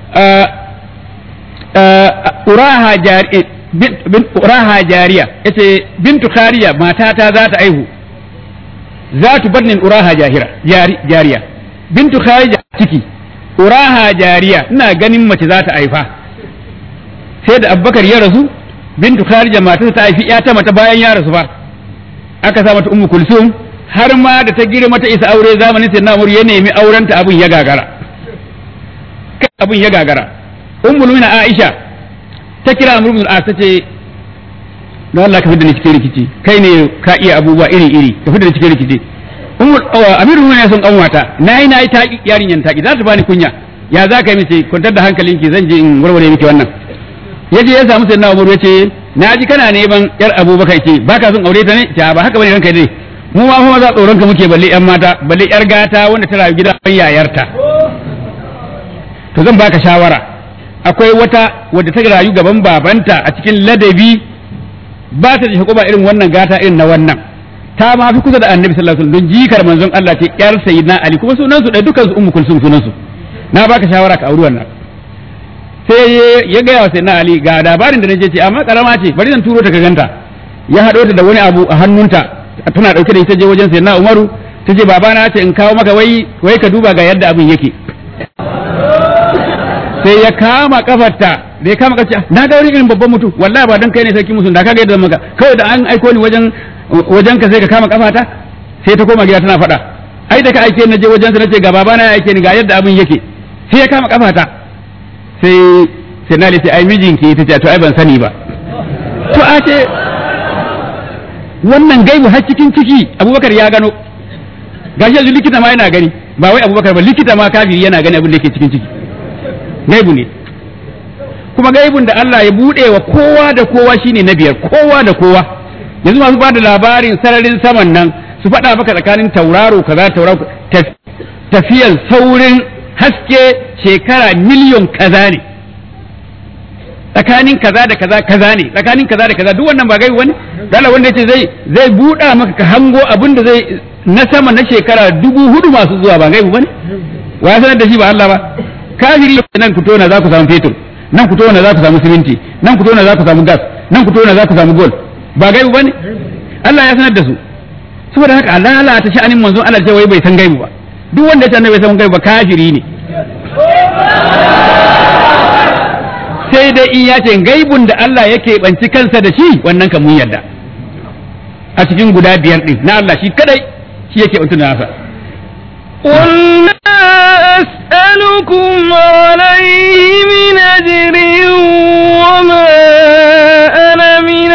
uraha jariya bint uraha jariya yace bintu Kharija matata za ta aihu za tu badnin uraha jahira jariya bintu Kharija ciki uraha jariya ina ganin mace za ta haifa sai da Abubakar ya rasu bintu Kharija matarsa ta haifi ya ta mata bayan ya rasu ba aka sa mata ummu kulsum har ma da ta girma ta isa aure zamanin sai Umar ya nemi aurenta abun ya gagara abun ya gagara ummul mu'mina Aisha ta kira Amr ibn al-As tace don Allah ka fidda ni cikin rikici kai ne ka iya abubuwa iri iri ka fidda ni cikin rikici ummul Amirul mu'minin sun kanwata nayi nayi ta yarinyan ta za ta bani kunya ya za ka yi mace kwantar da hankalinki zan je in warware miki wannan yaje ya samu sai Umar yace na ji kana neman yar Abubakar ce baka son aure ta ne ta ba haka bane ranka dai mu ma fa maza tsoron ka muke balle yan mata balle yar gata wanda ta rayu gidan yayarta to zan baka shawara akwai wata wadda ta rayu gaban babanta a cikin ladabi ba ta da hukuma irin wannan gata irin na wannan ta ma fi kusa da Annabi sallallahu alaihi wasallam don jikar manzon Allah ce yar sayyidina Ali kuma sunan su da dukkan su ummu kulsum sunan su na baka shawara ka auri wannan sai ya gaya wa sayyidina Ali ga labarin da naje ce amma karama ce bari zan turo ta ka ganta ya hado ta da wani abu a hannunta tana dauke da ita je wajen sayyidina Umaru tace babana ce in kawo maka wai wai ka duba ga yadda abin yake sai ya kama kafarta da ya kama kafarta na ga wani irin babban mutum wallahi ba dan kai ne sarki musun da kaga yadda maka kawai da an aiko ni wajen wajen ka sai ka kama kafata sai ta koma gida tana faɗa ai da ka aike ni je wajen sa nace ga babana ya aike ni ga yadda abin yake sai ya kama kafata sai sai na ce ai mijinki tace to ai ban sani ba to a ce wannan gaibu har cikin ciki Abubakar ya gano gashi yanzu likita ma yana gani ba wai Abubakar ba likita ma kafiri yana gani abin da yake cikin ciki gaibu ne kuma gaibun da Allah ya bude wa kowa da kowa shine na biyar kowa da kowa yanzu masu ba da labarin sararin saman nan su faɗa maka tsakanin tauraro kaza tauraro tafiyan saurin haske shekara miliyon kaza ne tsakanin kaza da kaza kaza ne tsakanin kaza da kaza duk wannan ba gaibu wani dala wanda yace zai zai buɗa maka ka hango abin da zai na sama na shekara dubu hudu masu zuwa ba gaibu bane wa ya sanar da shi ba Allah ba kafiri nan ku tona za ku samu fetur nan ku tona za ku samu siminti nan ku tona za ku samu gas nan ku tona za ku samu gold ba gaibu bane Allah ya sanar da su saboda haka lalata sha'anin manzon Allah ce wai bai san gaibu ba duk wanda ya ce bai san gaibu ba kafiri ne sai dai in ya ce gaibun da Allah yake banci kansa da shi wannan kan mun yarda a cikin guda biyar din na Allah shi kadai shi yake banci nasa قل ما أسألكم عليه من أجر وما أنا من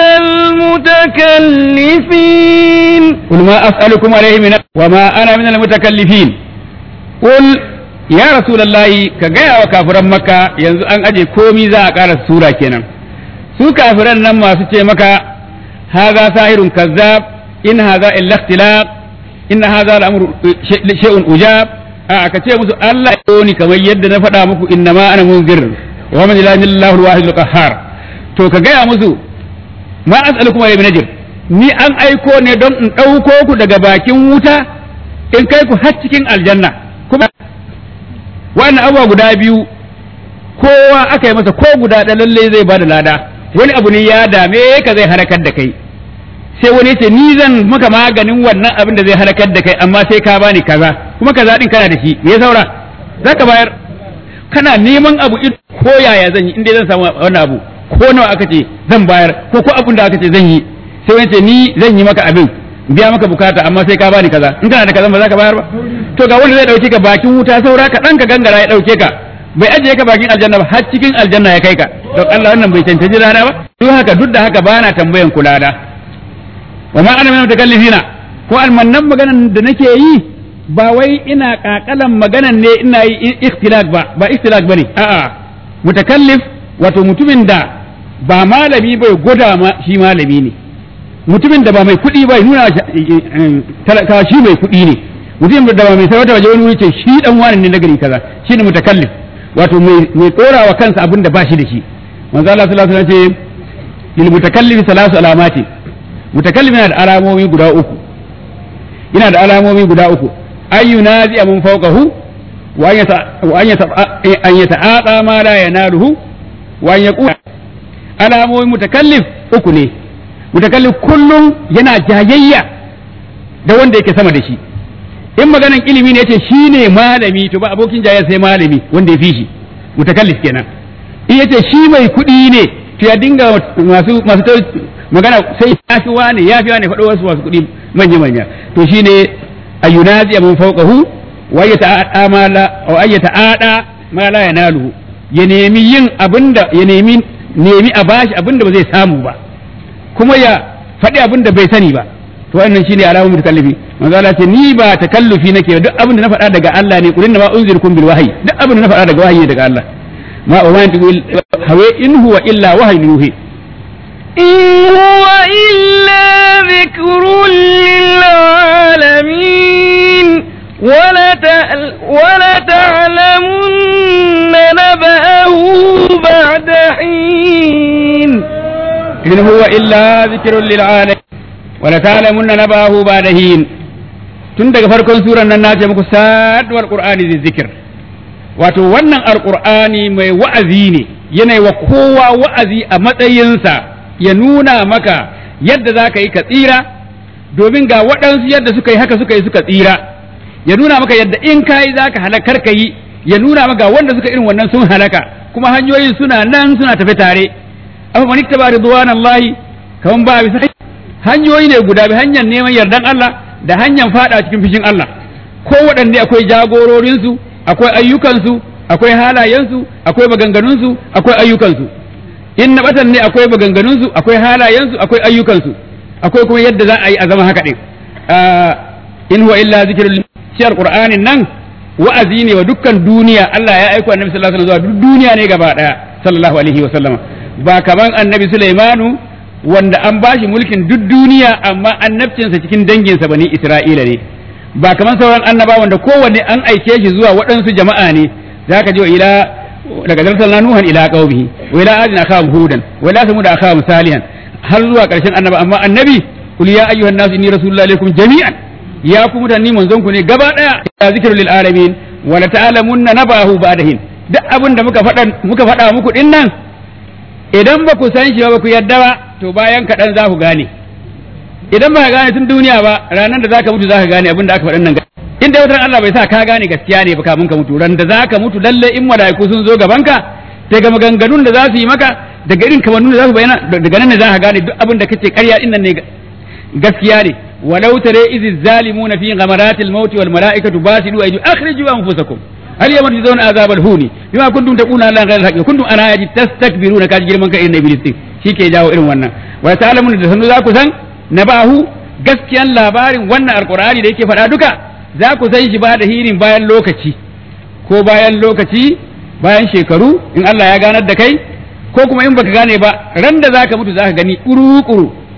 المتكلفين قل ما أسألكم عليه من وما أنا من المتكلفين قل يا رسول الله كجاء وكافر مكة ينزل أن أجي كومي ذا قال السورة كنا سو كافرن لما سوتي مكة هذا ساحر كذاب إن هذا إلا اختلاق إن هذا الأمر شيء أجاب a ka ce musu Allah ya ni kamar yadda na faɗa muku innama ana munzir wa man ilaha illallah al-wahidul qahhar to ka gaya musu ma as'alukum alayhi min ajr ni an aiko ne don in ɗauko ku daga bakin wuta in kai ku har cikin aljanna kuma wannan abuwa guda biyu kowa aka yi masa ko guda da lalle zai bada lada wani abu ne ya dame ka zai harakar da kai sai wani ce ni zan maka maganin wannan abin da zai halakar da kai amma sai ka bani kaza kuma kaza din kana da shi me saura zaka bayar kana neman abu ko yaya zan yi inda zan samu wannan abu ko nawa aka ce zan bayar ko ko abin da aka ce zan yi sai wani ce ni zan yi maka abin biya maka bukata amma sai ka bani kaza in kana da kaza ba za ka bayar ba to ga wanda zai dauke ka bakin wuta saura ka dan ka gangara ya dauke ka bai ajiye ka bakin aljanna ba har cikin aljanna ya kai ka don Allah wannan bai cancanci rana ba duk haka duk da haka bana tambayan kula da wa ma ana min mutakallifina ko almannan maganan da nake yi ba wai ina kakalan maganan ne ina yi ikhtilaf ba ba ikhtilaf bane a'a mutakallif wato mutumin da ba malami bai goda ma shi malami ne mutumin da ba mai kuɗi bai nuna talaka shi mai kuɗi ne mutumin da ba mai sarauta waje wani wuri ce shi dan wani ne na gari kaza shine mutakallif wato mai mai tsorawa kansa abin da ba shi da shi manzo Allah sallallahu alaihi wasallam ce lil mutakallif salasu alamati mutakallim yana da alamomi guda uku yana da alamomi guda uku ayyunazi mun fawqahu wa an yata wa an yata an yata'ata ma la yanaluhu wa an yaqul alamomi mutakallif uku ne mutakallif kullum yana jayayya da wanda yake sama da shi in maganan ilimi ne yace shine malami to ba abokin jayayya sai malami wanda ya fi shi mutakallif kenan in yace shi mai kuɗi ne to ya dinga masu masu magana sai ya fi wani ya fi wani faɗo wasu masu kuɗi manya manya to shine ayyunazi mun fawqahu wa yata'ada ma la wa ayyata'ada ma la yanaluhu ya nemi yin abinda ya nemi nemi a bashi abinda ba zai samu ba kuma ya faɗi abinda bai sani ba to wannan shine alamun mutakallifi manzo Allah ce ni ba takallufi nake duk abinda na faɗa daga Allah ne kullun ma unzirukum bil wahyi duk abinda na faɗa daga wahyi daga Allah ma umantu hawa in huwa illa wahyu yuhi إن هو إلا ذكر للعالمين ولتعلمن نبأه بعد حين إن هو إلا ذكر للعالمين ولتعلمن نبأه بعد حين tun daga farkon suran nan nace muku saduwar qur'ani da zikir wato wannan alqur'ani mai wa'azi ne yana wa kowa wa'azi a matsayinsa ya nuna maka yadda za ka yi ka tsira domin ga waɗansu yadda suka yi haka suka yi suka tsira ya nuna maka yadda in ka yi za ka halakar ka yi ya nuna maka wanda suka irin wannan sun halaka kuma hanyoyin suna nan suna tafi tare amma man ittaba ridwanallahi kaman ba bisa hanyoyi ne guda bi hanyar neman yardan Allah da hanyar fada cikin fishin Allah ko waɗanne akwai jagororinsu akwai ayyukansu akwai halayensu akwai maganganunsu akwai ayyukansu in na batan ne akwai maganganunsu akwai halayensu akwai ayyukansu akwai kuma yadda za a yi a zama haka ɗin in huwa illa zikrul shar qur'anin nan wa'azi ne wa dukkan duniya Allah ya aika annabi sallallahu alaihi wasallam zuwa duk duniya ne gaba daya sallallahu alaihi wasallama ba kaman annabi Sulaimanu wanda an bashi mulkin duk duniya amma annabcinsa cikin danginsa bani Isra'ila ne ba kaman sauran annaba wanda kowanne an aike shi zuwa waɗansu jama'a ne zaka je ila daga zarsalna nuhan ila qaumihi wa ila adin akhahum hudan wa ila samud akhahum salihan har zuwa karshen annaba amma annabi kul ya ayyuhan nasu inni rasulullahi alaikum jami'an ya ku mutane manzon ku ne gaba daya ya zikru lil alamin wa la ta'lamunna nabahu ba'dahin duk abin da muka faɗa muka faɗa muku din nan idan ba ku san shi ba ku yadda ba to bayan kaɗan za ku gane idan ba ka gane tun duniya ba ranar da zaka mutu zaka gane abin da aka faɗan nan in dai wutar Allah bai sa ka gane gaskiya ne ba kamun ka mutu ran da zaka mutu lalle in malaiku sun zo gaban ka daga maganganun da za su yi maka daga irin kamannin da za su bayyana daga nan ne za ka gane duk abin da kace ƙarya din nan ne gaskiya ne walau tare izi zalimuna fi ghamaratil mauti wal malaikatu basidu aydi akhriju anfusakum hal yawma tujzauna azabal huni bima kuntum taquluna la ghayra haqqi kuntum ana yaji tastakbiruna ka girman ka irin iblis din shike jawo irin wannan wa ta'lamuna da sanu za ku san nabahu gaskiyan labarin wannan alqur'ani da yake faɗa duka za ku san shi ba da hirin bayan lokaci ko bayan lokaci bayan shekaru in Allah ya ganar da kai ko kuma in baka gane ba ran da zaka mutu zaka gani kuru-kuru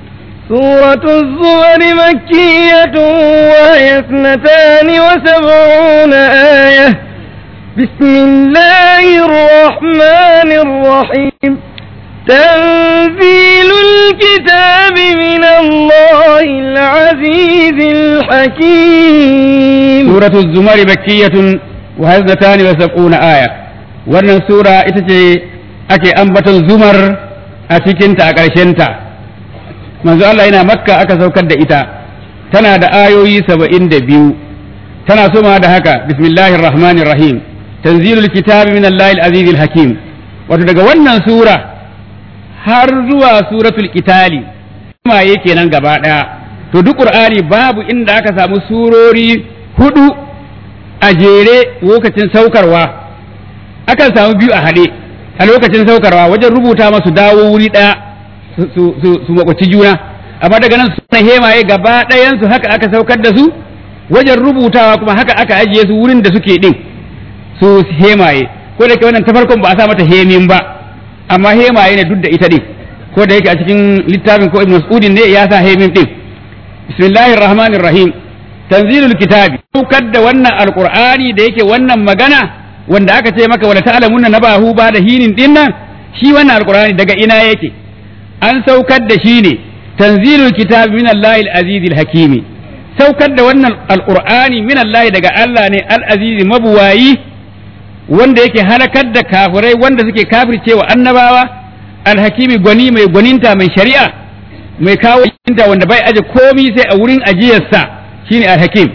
سورة الزمر مكية وهي اثنتان وسبعون آية. بسم الله الرحمن الرحيم. تنزيل الكتاب من الله العزيز الحكيم. سورة الزمر مكية وهي اثنتان وسبعون آية. wannan sura ita ce ake ambaton zumar a cikinta a ƙarshenta. manzo Allah yana makka aka saukar da ita, tana da ayoyi saba'in da biyu, tana soma da haka bismillahir rahmanir rahim tanzilul kitabi min allahil azizil hakim. wato daga wannan sura har zuwa suratul qitali kuma yake nan gaba daya. to duk qur'ani babu inda aka samu surori hudu a jere lokacin saukarwa, akan samu biyu a hade a lokacin saukarwa wajen rubuta masu dawo wuri daya su su su makwaci juna, amma daga nan suna hemaye gaba ɗayan su haka aka saukar da su, wajen rubutawa kuma haka aka ajiye su wurin da suke din su hemaye. ko da ke wannan ta farkon ba a sa mata hemin ba, amma hemaye ne duk da ita din, ko da yake a cikin littafin ko ibn mas'udin ne ya sa hemin din. bismillahir rahmanir rahim tanzilul kitabi, saukar da wannan alqur'ani da yake wannan magana wanda aka ce maka wala ta'lamunna nabahu ba da hinin dinnan, shi wannan alqur'ani daga ina yake? an saukar da shi ne tanzilul kitabi min Allahil azizil hakimi, saukar da wannan alqur'ani min Allah daga Allah ne al-aziz mabuwayi wanda yake halakar da kafirai wanda suke kafircewa annabawa, al-hakimi gwani mai gwaninta mai shari'a mai kawo inda wanda bai aje komai sai a wurin ajiyarsa shine al-hakim.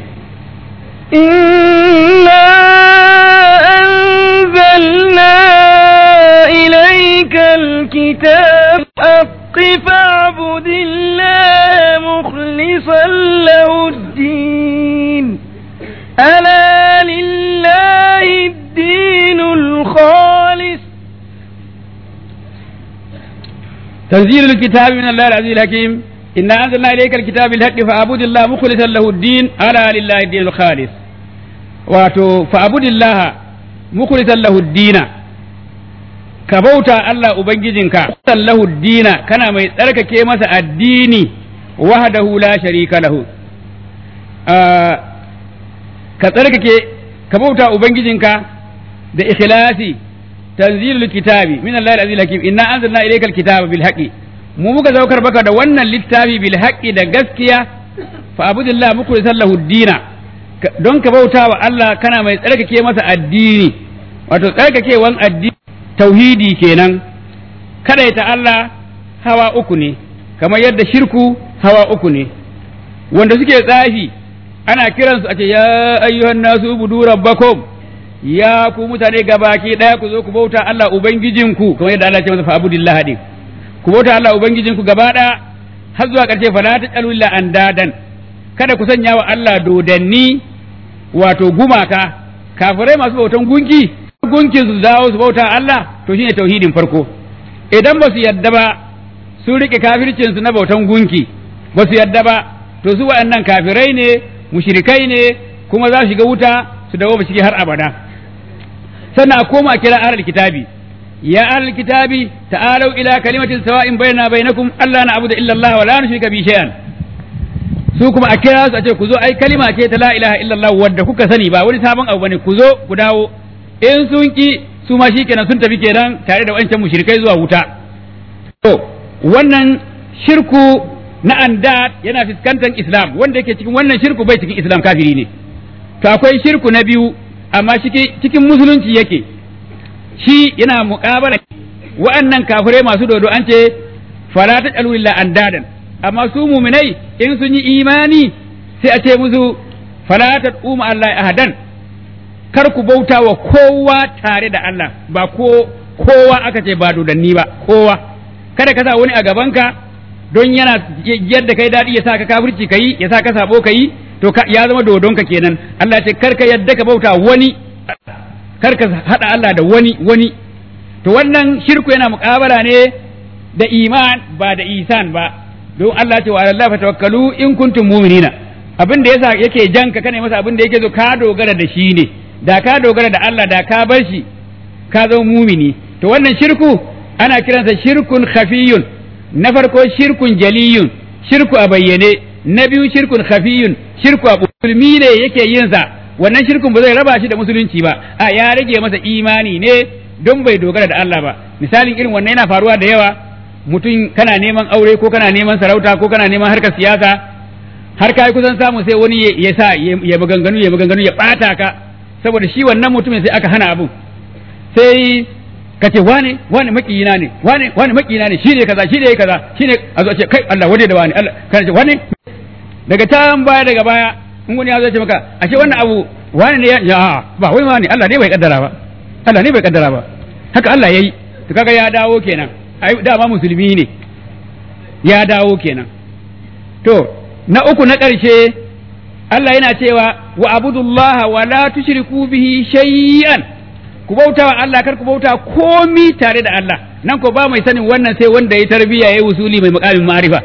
inna anzalna ilayka al-kitaba فاعبد الله مخلصا له الدين ألا لله الدين الخالص. تنزيل الكتاب من الله العزيز الحكيم إنا أنزلنا إليك الكتاب بالحق فاعبد الله مخلصا له الدين ألا لله الدين الخالص. واتو فاعبد الله مخلصا له الدين, ka bauta Allah Ubangijinka, sallahu dina kana mai tsarkake masa addini wahdahu la sharika lahu. Ka tsarkake ka bauta Ubangijinka da ikhlasi. tanzilul kitabi min Allah al-azizil hakim inna anzalna ilayka al-kitaba bil haqqi, mu muka zaukar baka da wannan littafi bil haqqi da gaskiya. fa abudillah mukhlishan lahu dina, don ka bauta wa Allah kana mai tsarkake masa addini. wato tsarkakewan addini tauhidi kenan. kadaita Allah hawa uku ne, kamar yadda shirku hawa uku ne. wanda suke tsafi ana kiransu a ce ya ayyuhan nasu ubudu rabbakum, ya ku mutane gabaki daya ku zo ku bauta Allah ubangijinku, kamar yadda Allah ya ce masa fa'budillah din, ku bauta Allah ubangijinku gaba daya har zuwa karshe fala tajalu illa andadan, kada ku sanya wa Allah dodanni wato gumaka. kafirai masu bautan gunki gunkin su dawo su bauta Allah, to shine tauhidin farko. idan ba su yadda ba sun rike kafircin su na bautan gunki ba su yadda ba, to su waɗannan kafirai ne mushrikai ne kuma za su shiga wuta su dawo ba shige har abada. sannan a koma kira ahlul kitabi, ya ahlul kitabi ta'alu ila kalimatin sawa'in bainana bainakum alla na'budu illa Allah wa la nushrika bi shay'an. su kuma a kira su a ce ku zo, ai kalima ce ta la ilaha illallah wadda kuka sani ba wani sabon abu bane, ku zo ku dawo. in sun ki su ma shikenan sun tafi kenan tare da wancan mushrikai zuwa wuta. to wannan shirku na andad yana fuskantar islam, wanda yake cikin wannan shirku bai cikin islam kafiri ne. to akwai shirku na biyu amma cikin musulunci yake, shi yana muƙabala wa'annan kafirai masu dodo. an ce fala tajalu illa andadan, amma su muminai in sun yi imani sai a ce musu fala tad'u ma Allah ahadan, kar ku bauta wa kowa tare da Allah. ba ko kowa aka ce ba dodanni ba, kowa. kada ka sa wani a gabanka don yana yadda kai dadi ya sa ka kafirci kai, ya sa ka sabo kai, to ya zama dodonka kenan. Allah ya ce kar ka yadda ka bauta wani, kar ka hada Allah da wani wani. to wannan shirku yana muƙabala ne da iman ba da isan ba, don Allah ya ce wa Allah fatawakkalu in kuntum mu'minina. abin da yasa yake janka kana masa abin da yake zo ka dogara da shi ne, da ka dogara da Allah da ka bar shi ka zama mumini. to wannan shirku ana kiransa shirkun khafiyun, na farko shirkun jaliyun shirku a bayyane, na biyu shirkun khafiyun, shirku a musulmi ne yake yin sa, wannan shirkun ba zai raba shi da musulunci ba, a ya rage masa imani ne don bai dogara da Allah ba. Misalin irin wannan yana faruwa da yawa, mutum kana neman aure ko kana neman sarauta ko kana neman harkar siyasa, har kai kusan samu sai wani ya sa ya maganganu ya maganganu ya bata ka, saboda shi wannan mutumin sai aka hana abun. Sai ka ce wane wane makiyina ne, wane wane makiyina ne, shine kaza shine kaza shine, a zo a ce kai Allah wade da wani, Allah kana ce wane daga can baya daga baya in wani ya zo ce maka ashe wannan abu wani ne ya ba wai wani, Allah ne bai kaddara ba, Allah ne bai kaddara ba, haka Allah yayi. To kaga ya dawo kenan, ai dama musulmi ne ya dawo kenan. To na uku na ƙarshe Allah yana cewa wa abudullaha wa la tushriku bihi shay'an, ku bauta wa Allah kar ku bauta komi tare da Allah. Nan ko ba mai sanin wannan sai wanda ya tarbiya yayi usuli mai maqamin ma'rifa.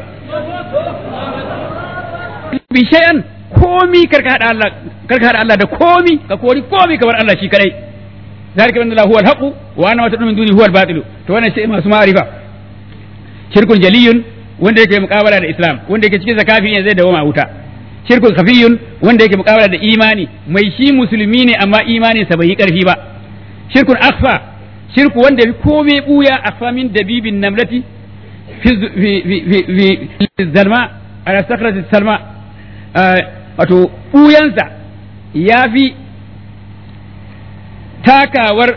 Bi shay'an komi kar ka hada Allah, kar ka hada Allah da komi, ka kori komi kamar Allah shi kadai. Zalika anna huwa al-haqq wa anna ma tad'un min duni huwa al-batil. To wannan sai masu ma'rifa. Shirkun jaliyun wanda yake muqabala da Islam, wanda yake cikin zakafi ne zai dawo ma wuta. Shirkun khafiyun wanda yake muqabala da imani, mai shi musulmi ne amma imanin sa bai yi karfi ba. Shirkun akhfa, shirku wanda fi komai buya akhfa min dabibin namlati fi fi fi fi zalma ala sakhrati salma, wato buyansa yafi takawar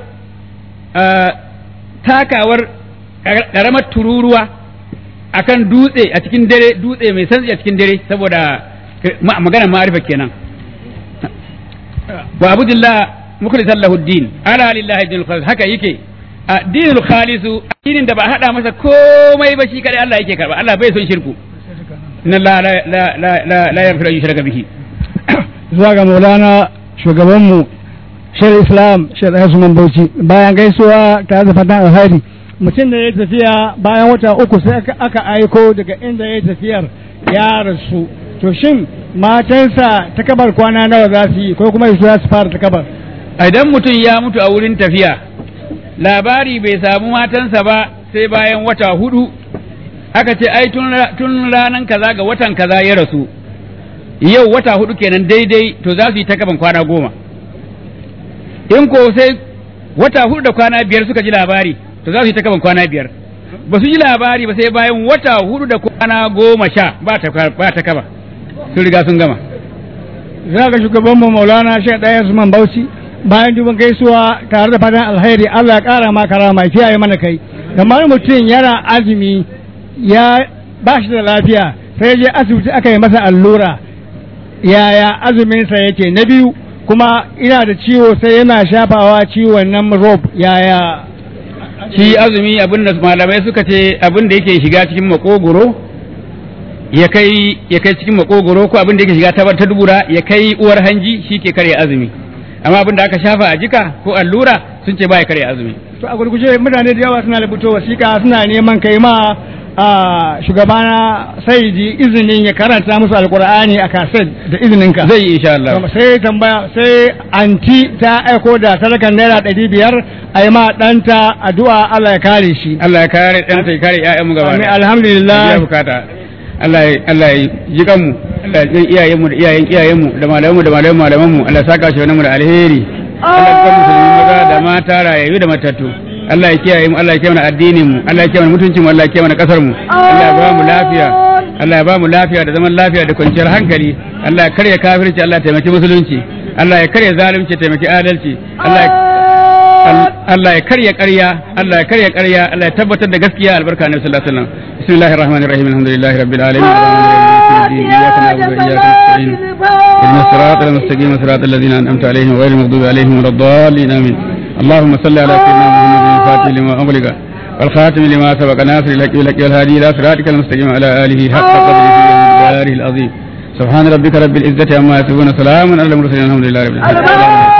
takawar karamar tururuwa akan dutse a cikin dare, dutse mai santsi a cikin dare, saboda maganar ma'arifa kenan. Wa abudillah mukhlisan lahu din, ala lillahi dinul khalis, haka yake a dinul khalisu, dinin da ba hada masa komai ba shi kadai Allah yake karba. Allah bai son shirku, inna la la la la la yaghfiru an yushraka bihi. Zuwa ga Maulana shugabanmu Sheikh Islam Sheikh Usman Bauchi, bayan gaisuwa ta da fatan alheri, mutum da ya tafiya bayan wata uku sai aka aiko daga inda ya tafiyar ya rasu, to shin matansa ta kabar kwana nawa za su yi ko kuma su za su fara ta kabar? Idan mutum ya mutu a wurin tafiya, labari bai samu matansa ba sai bayan wata hudu, aka ce ai tun ranan kaza ga watan kaza ya rasu, yau wata hudu kenan daidai, to za su yi ta kaban kwana goma. In ko sai wata hudu da kwana biyar suka ji labari, to za su yi ta kaban kwana biyar. Ba su ji labari ba sai bayan wata hudu da kwana goma sha ba ta kaba, sun riga sun gama. Za ga shugabanmu Maulana Sheikh Daya Usman Bauchi, bayan dubin gaisuwa tare da fatan alheri, Allah ya kara ma karama ya kiyaye mana kai. Kamar mutum yana azumi ya ba shi da lafiya sai je asibiti aka yi masa allura, yaya azuminsa yake? Na biyu kuma ina da ciwo sai yana shafawa ciwon nan rob, yaya shi azumi? Abin da malamai suka ce abin da yake shiga cikin makogoro ya kai ya kai cikin makogoro, ko abin da yake shiga ta ta dubura ya kai uwar hanji, shi ke karya azumi. Amma abin da aka shafa a jika ko allura sun ce ba ya karya azumi. To a gurguje mutane da yawa suna rubuto wasiƙa suna neman kai ma a shugabana Saidi izinin ya karanta musu alkur'ani a kaset da izininka. Zai yi insha Allah. Sai tambaya, sai anti ta aiko da sadakan naira ɗari biyar a yi ma ɗanta addu'a Allah ya kare shi. Allah ya kare ɗanta ya kare ƴaƴanmu gaba. Amin, alhamdulillah. Ya bukata. Allah ya Allah ya ji kanmu, Allah ya ji iyayenmu da iyayen iyayenmu da malamanmu da malaman malamanmu, Allah ya saka shi wannan mu da alheri. Allah ya kare musulmi maza da mata rayayu da matattu. Allah ya kiyaye mu, Allah ya kiyaye mana addinin mu, Allah ya kiyaye mana mutuncin mu, Allah ya kiyaye mana kasar mu. Allah ya ba mu lafiya, Allah ya ba mu lafiya da zaman lafiya da kwanciyar hankali. Allah ya karya kafirci, Allah ya taimaki musulunci. Allah ya karya zalunci, ya taimaki adalci. Allah ya Allah ya karya ƙarya, Allah ya karya ƙarya, Allah ya tabbatar da gaskiya, albarka Annabi sallallahu alaihi wasallam. Bismillahir rahmanir rahim. Alhamdulillahi rabbil alamin. Iyyaka na'budu wa iyyaka nasta'in. Ihdinas siratal mustaqim, siratal ladzina an'amta alaihim ghayril maghdubi alaihim waladdallin. Amin. اللهم صل على سيدنا محمد الفاتح لما أغلق والخاتم لما سبق ناصر الحق بالحق والهادي إلى صراطك المستقيم على آله حق قدره ومقداره العظيم. سبحان ربك رب العزة عما يصفون، سلام على المرسلين، الحمد لله رب العالمين.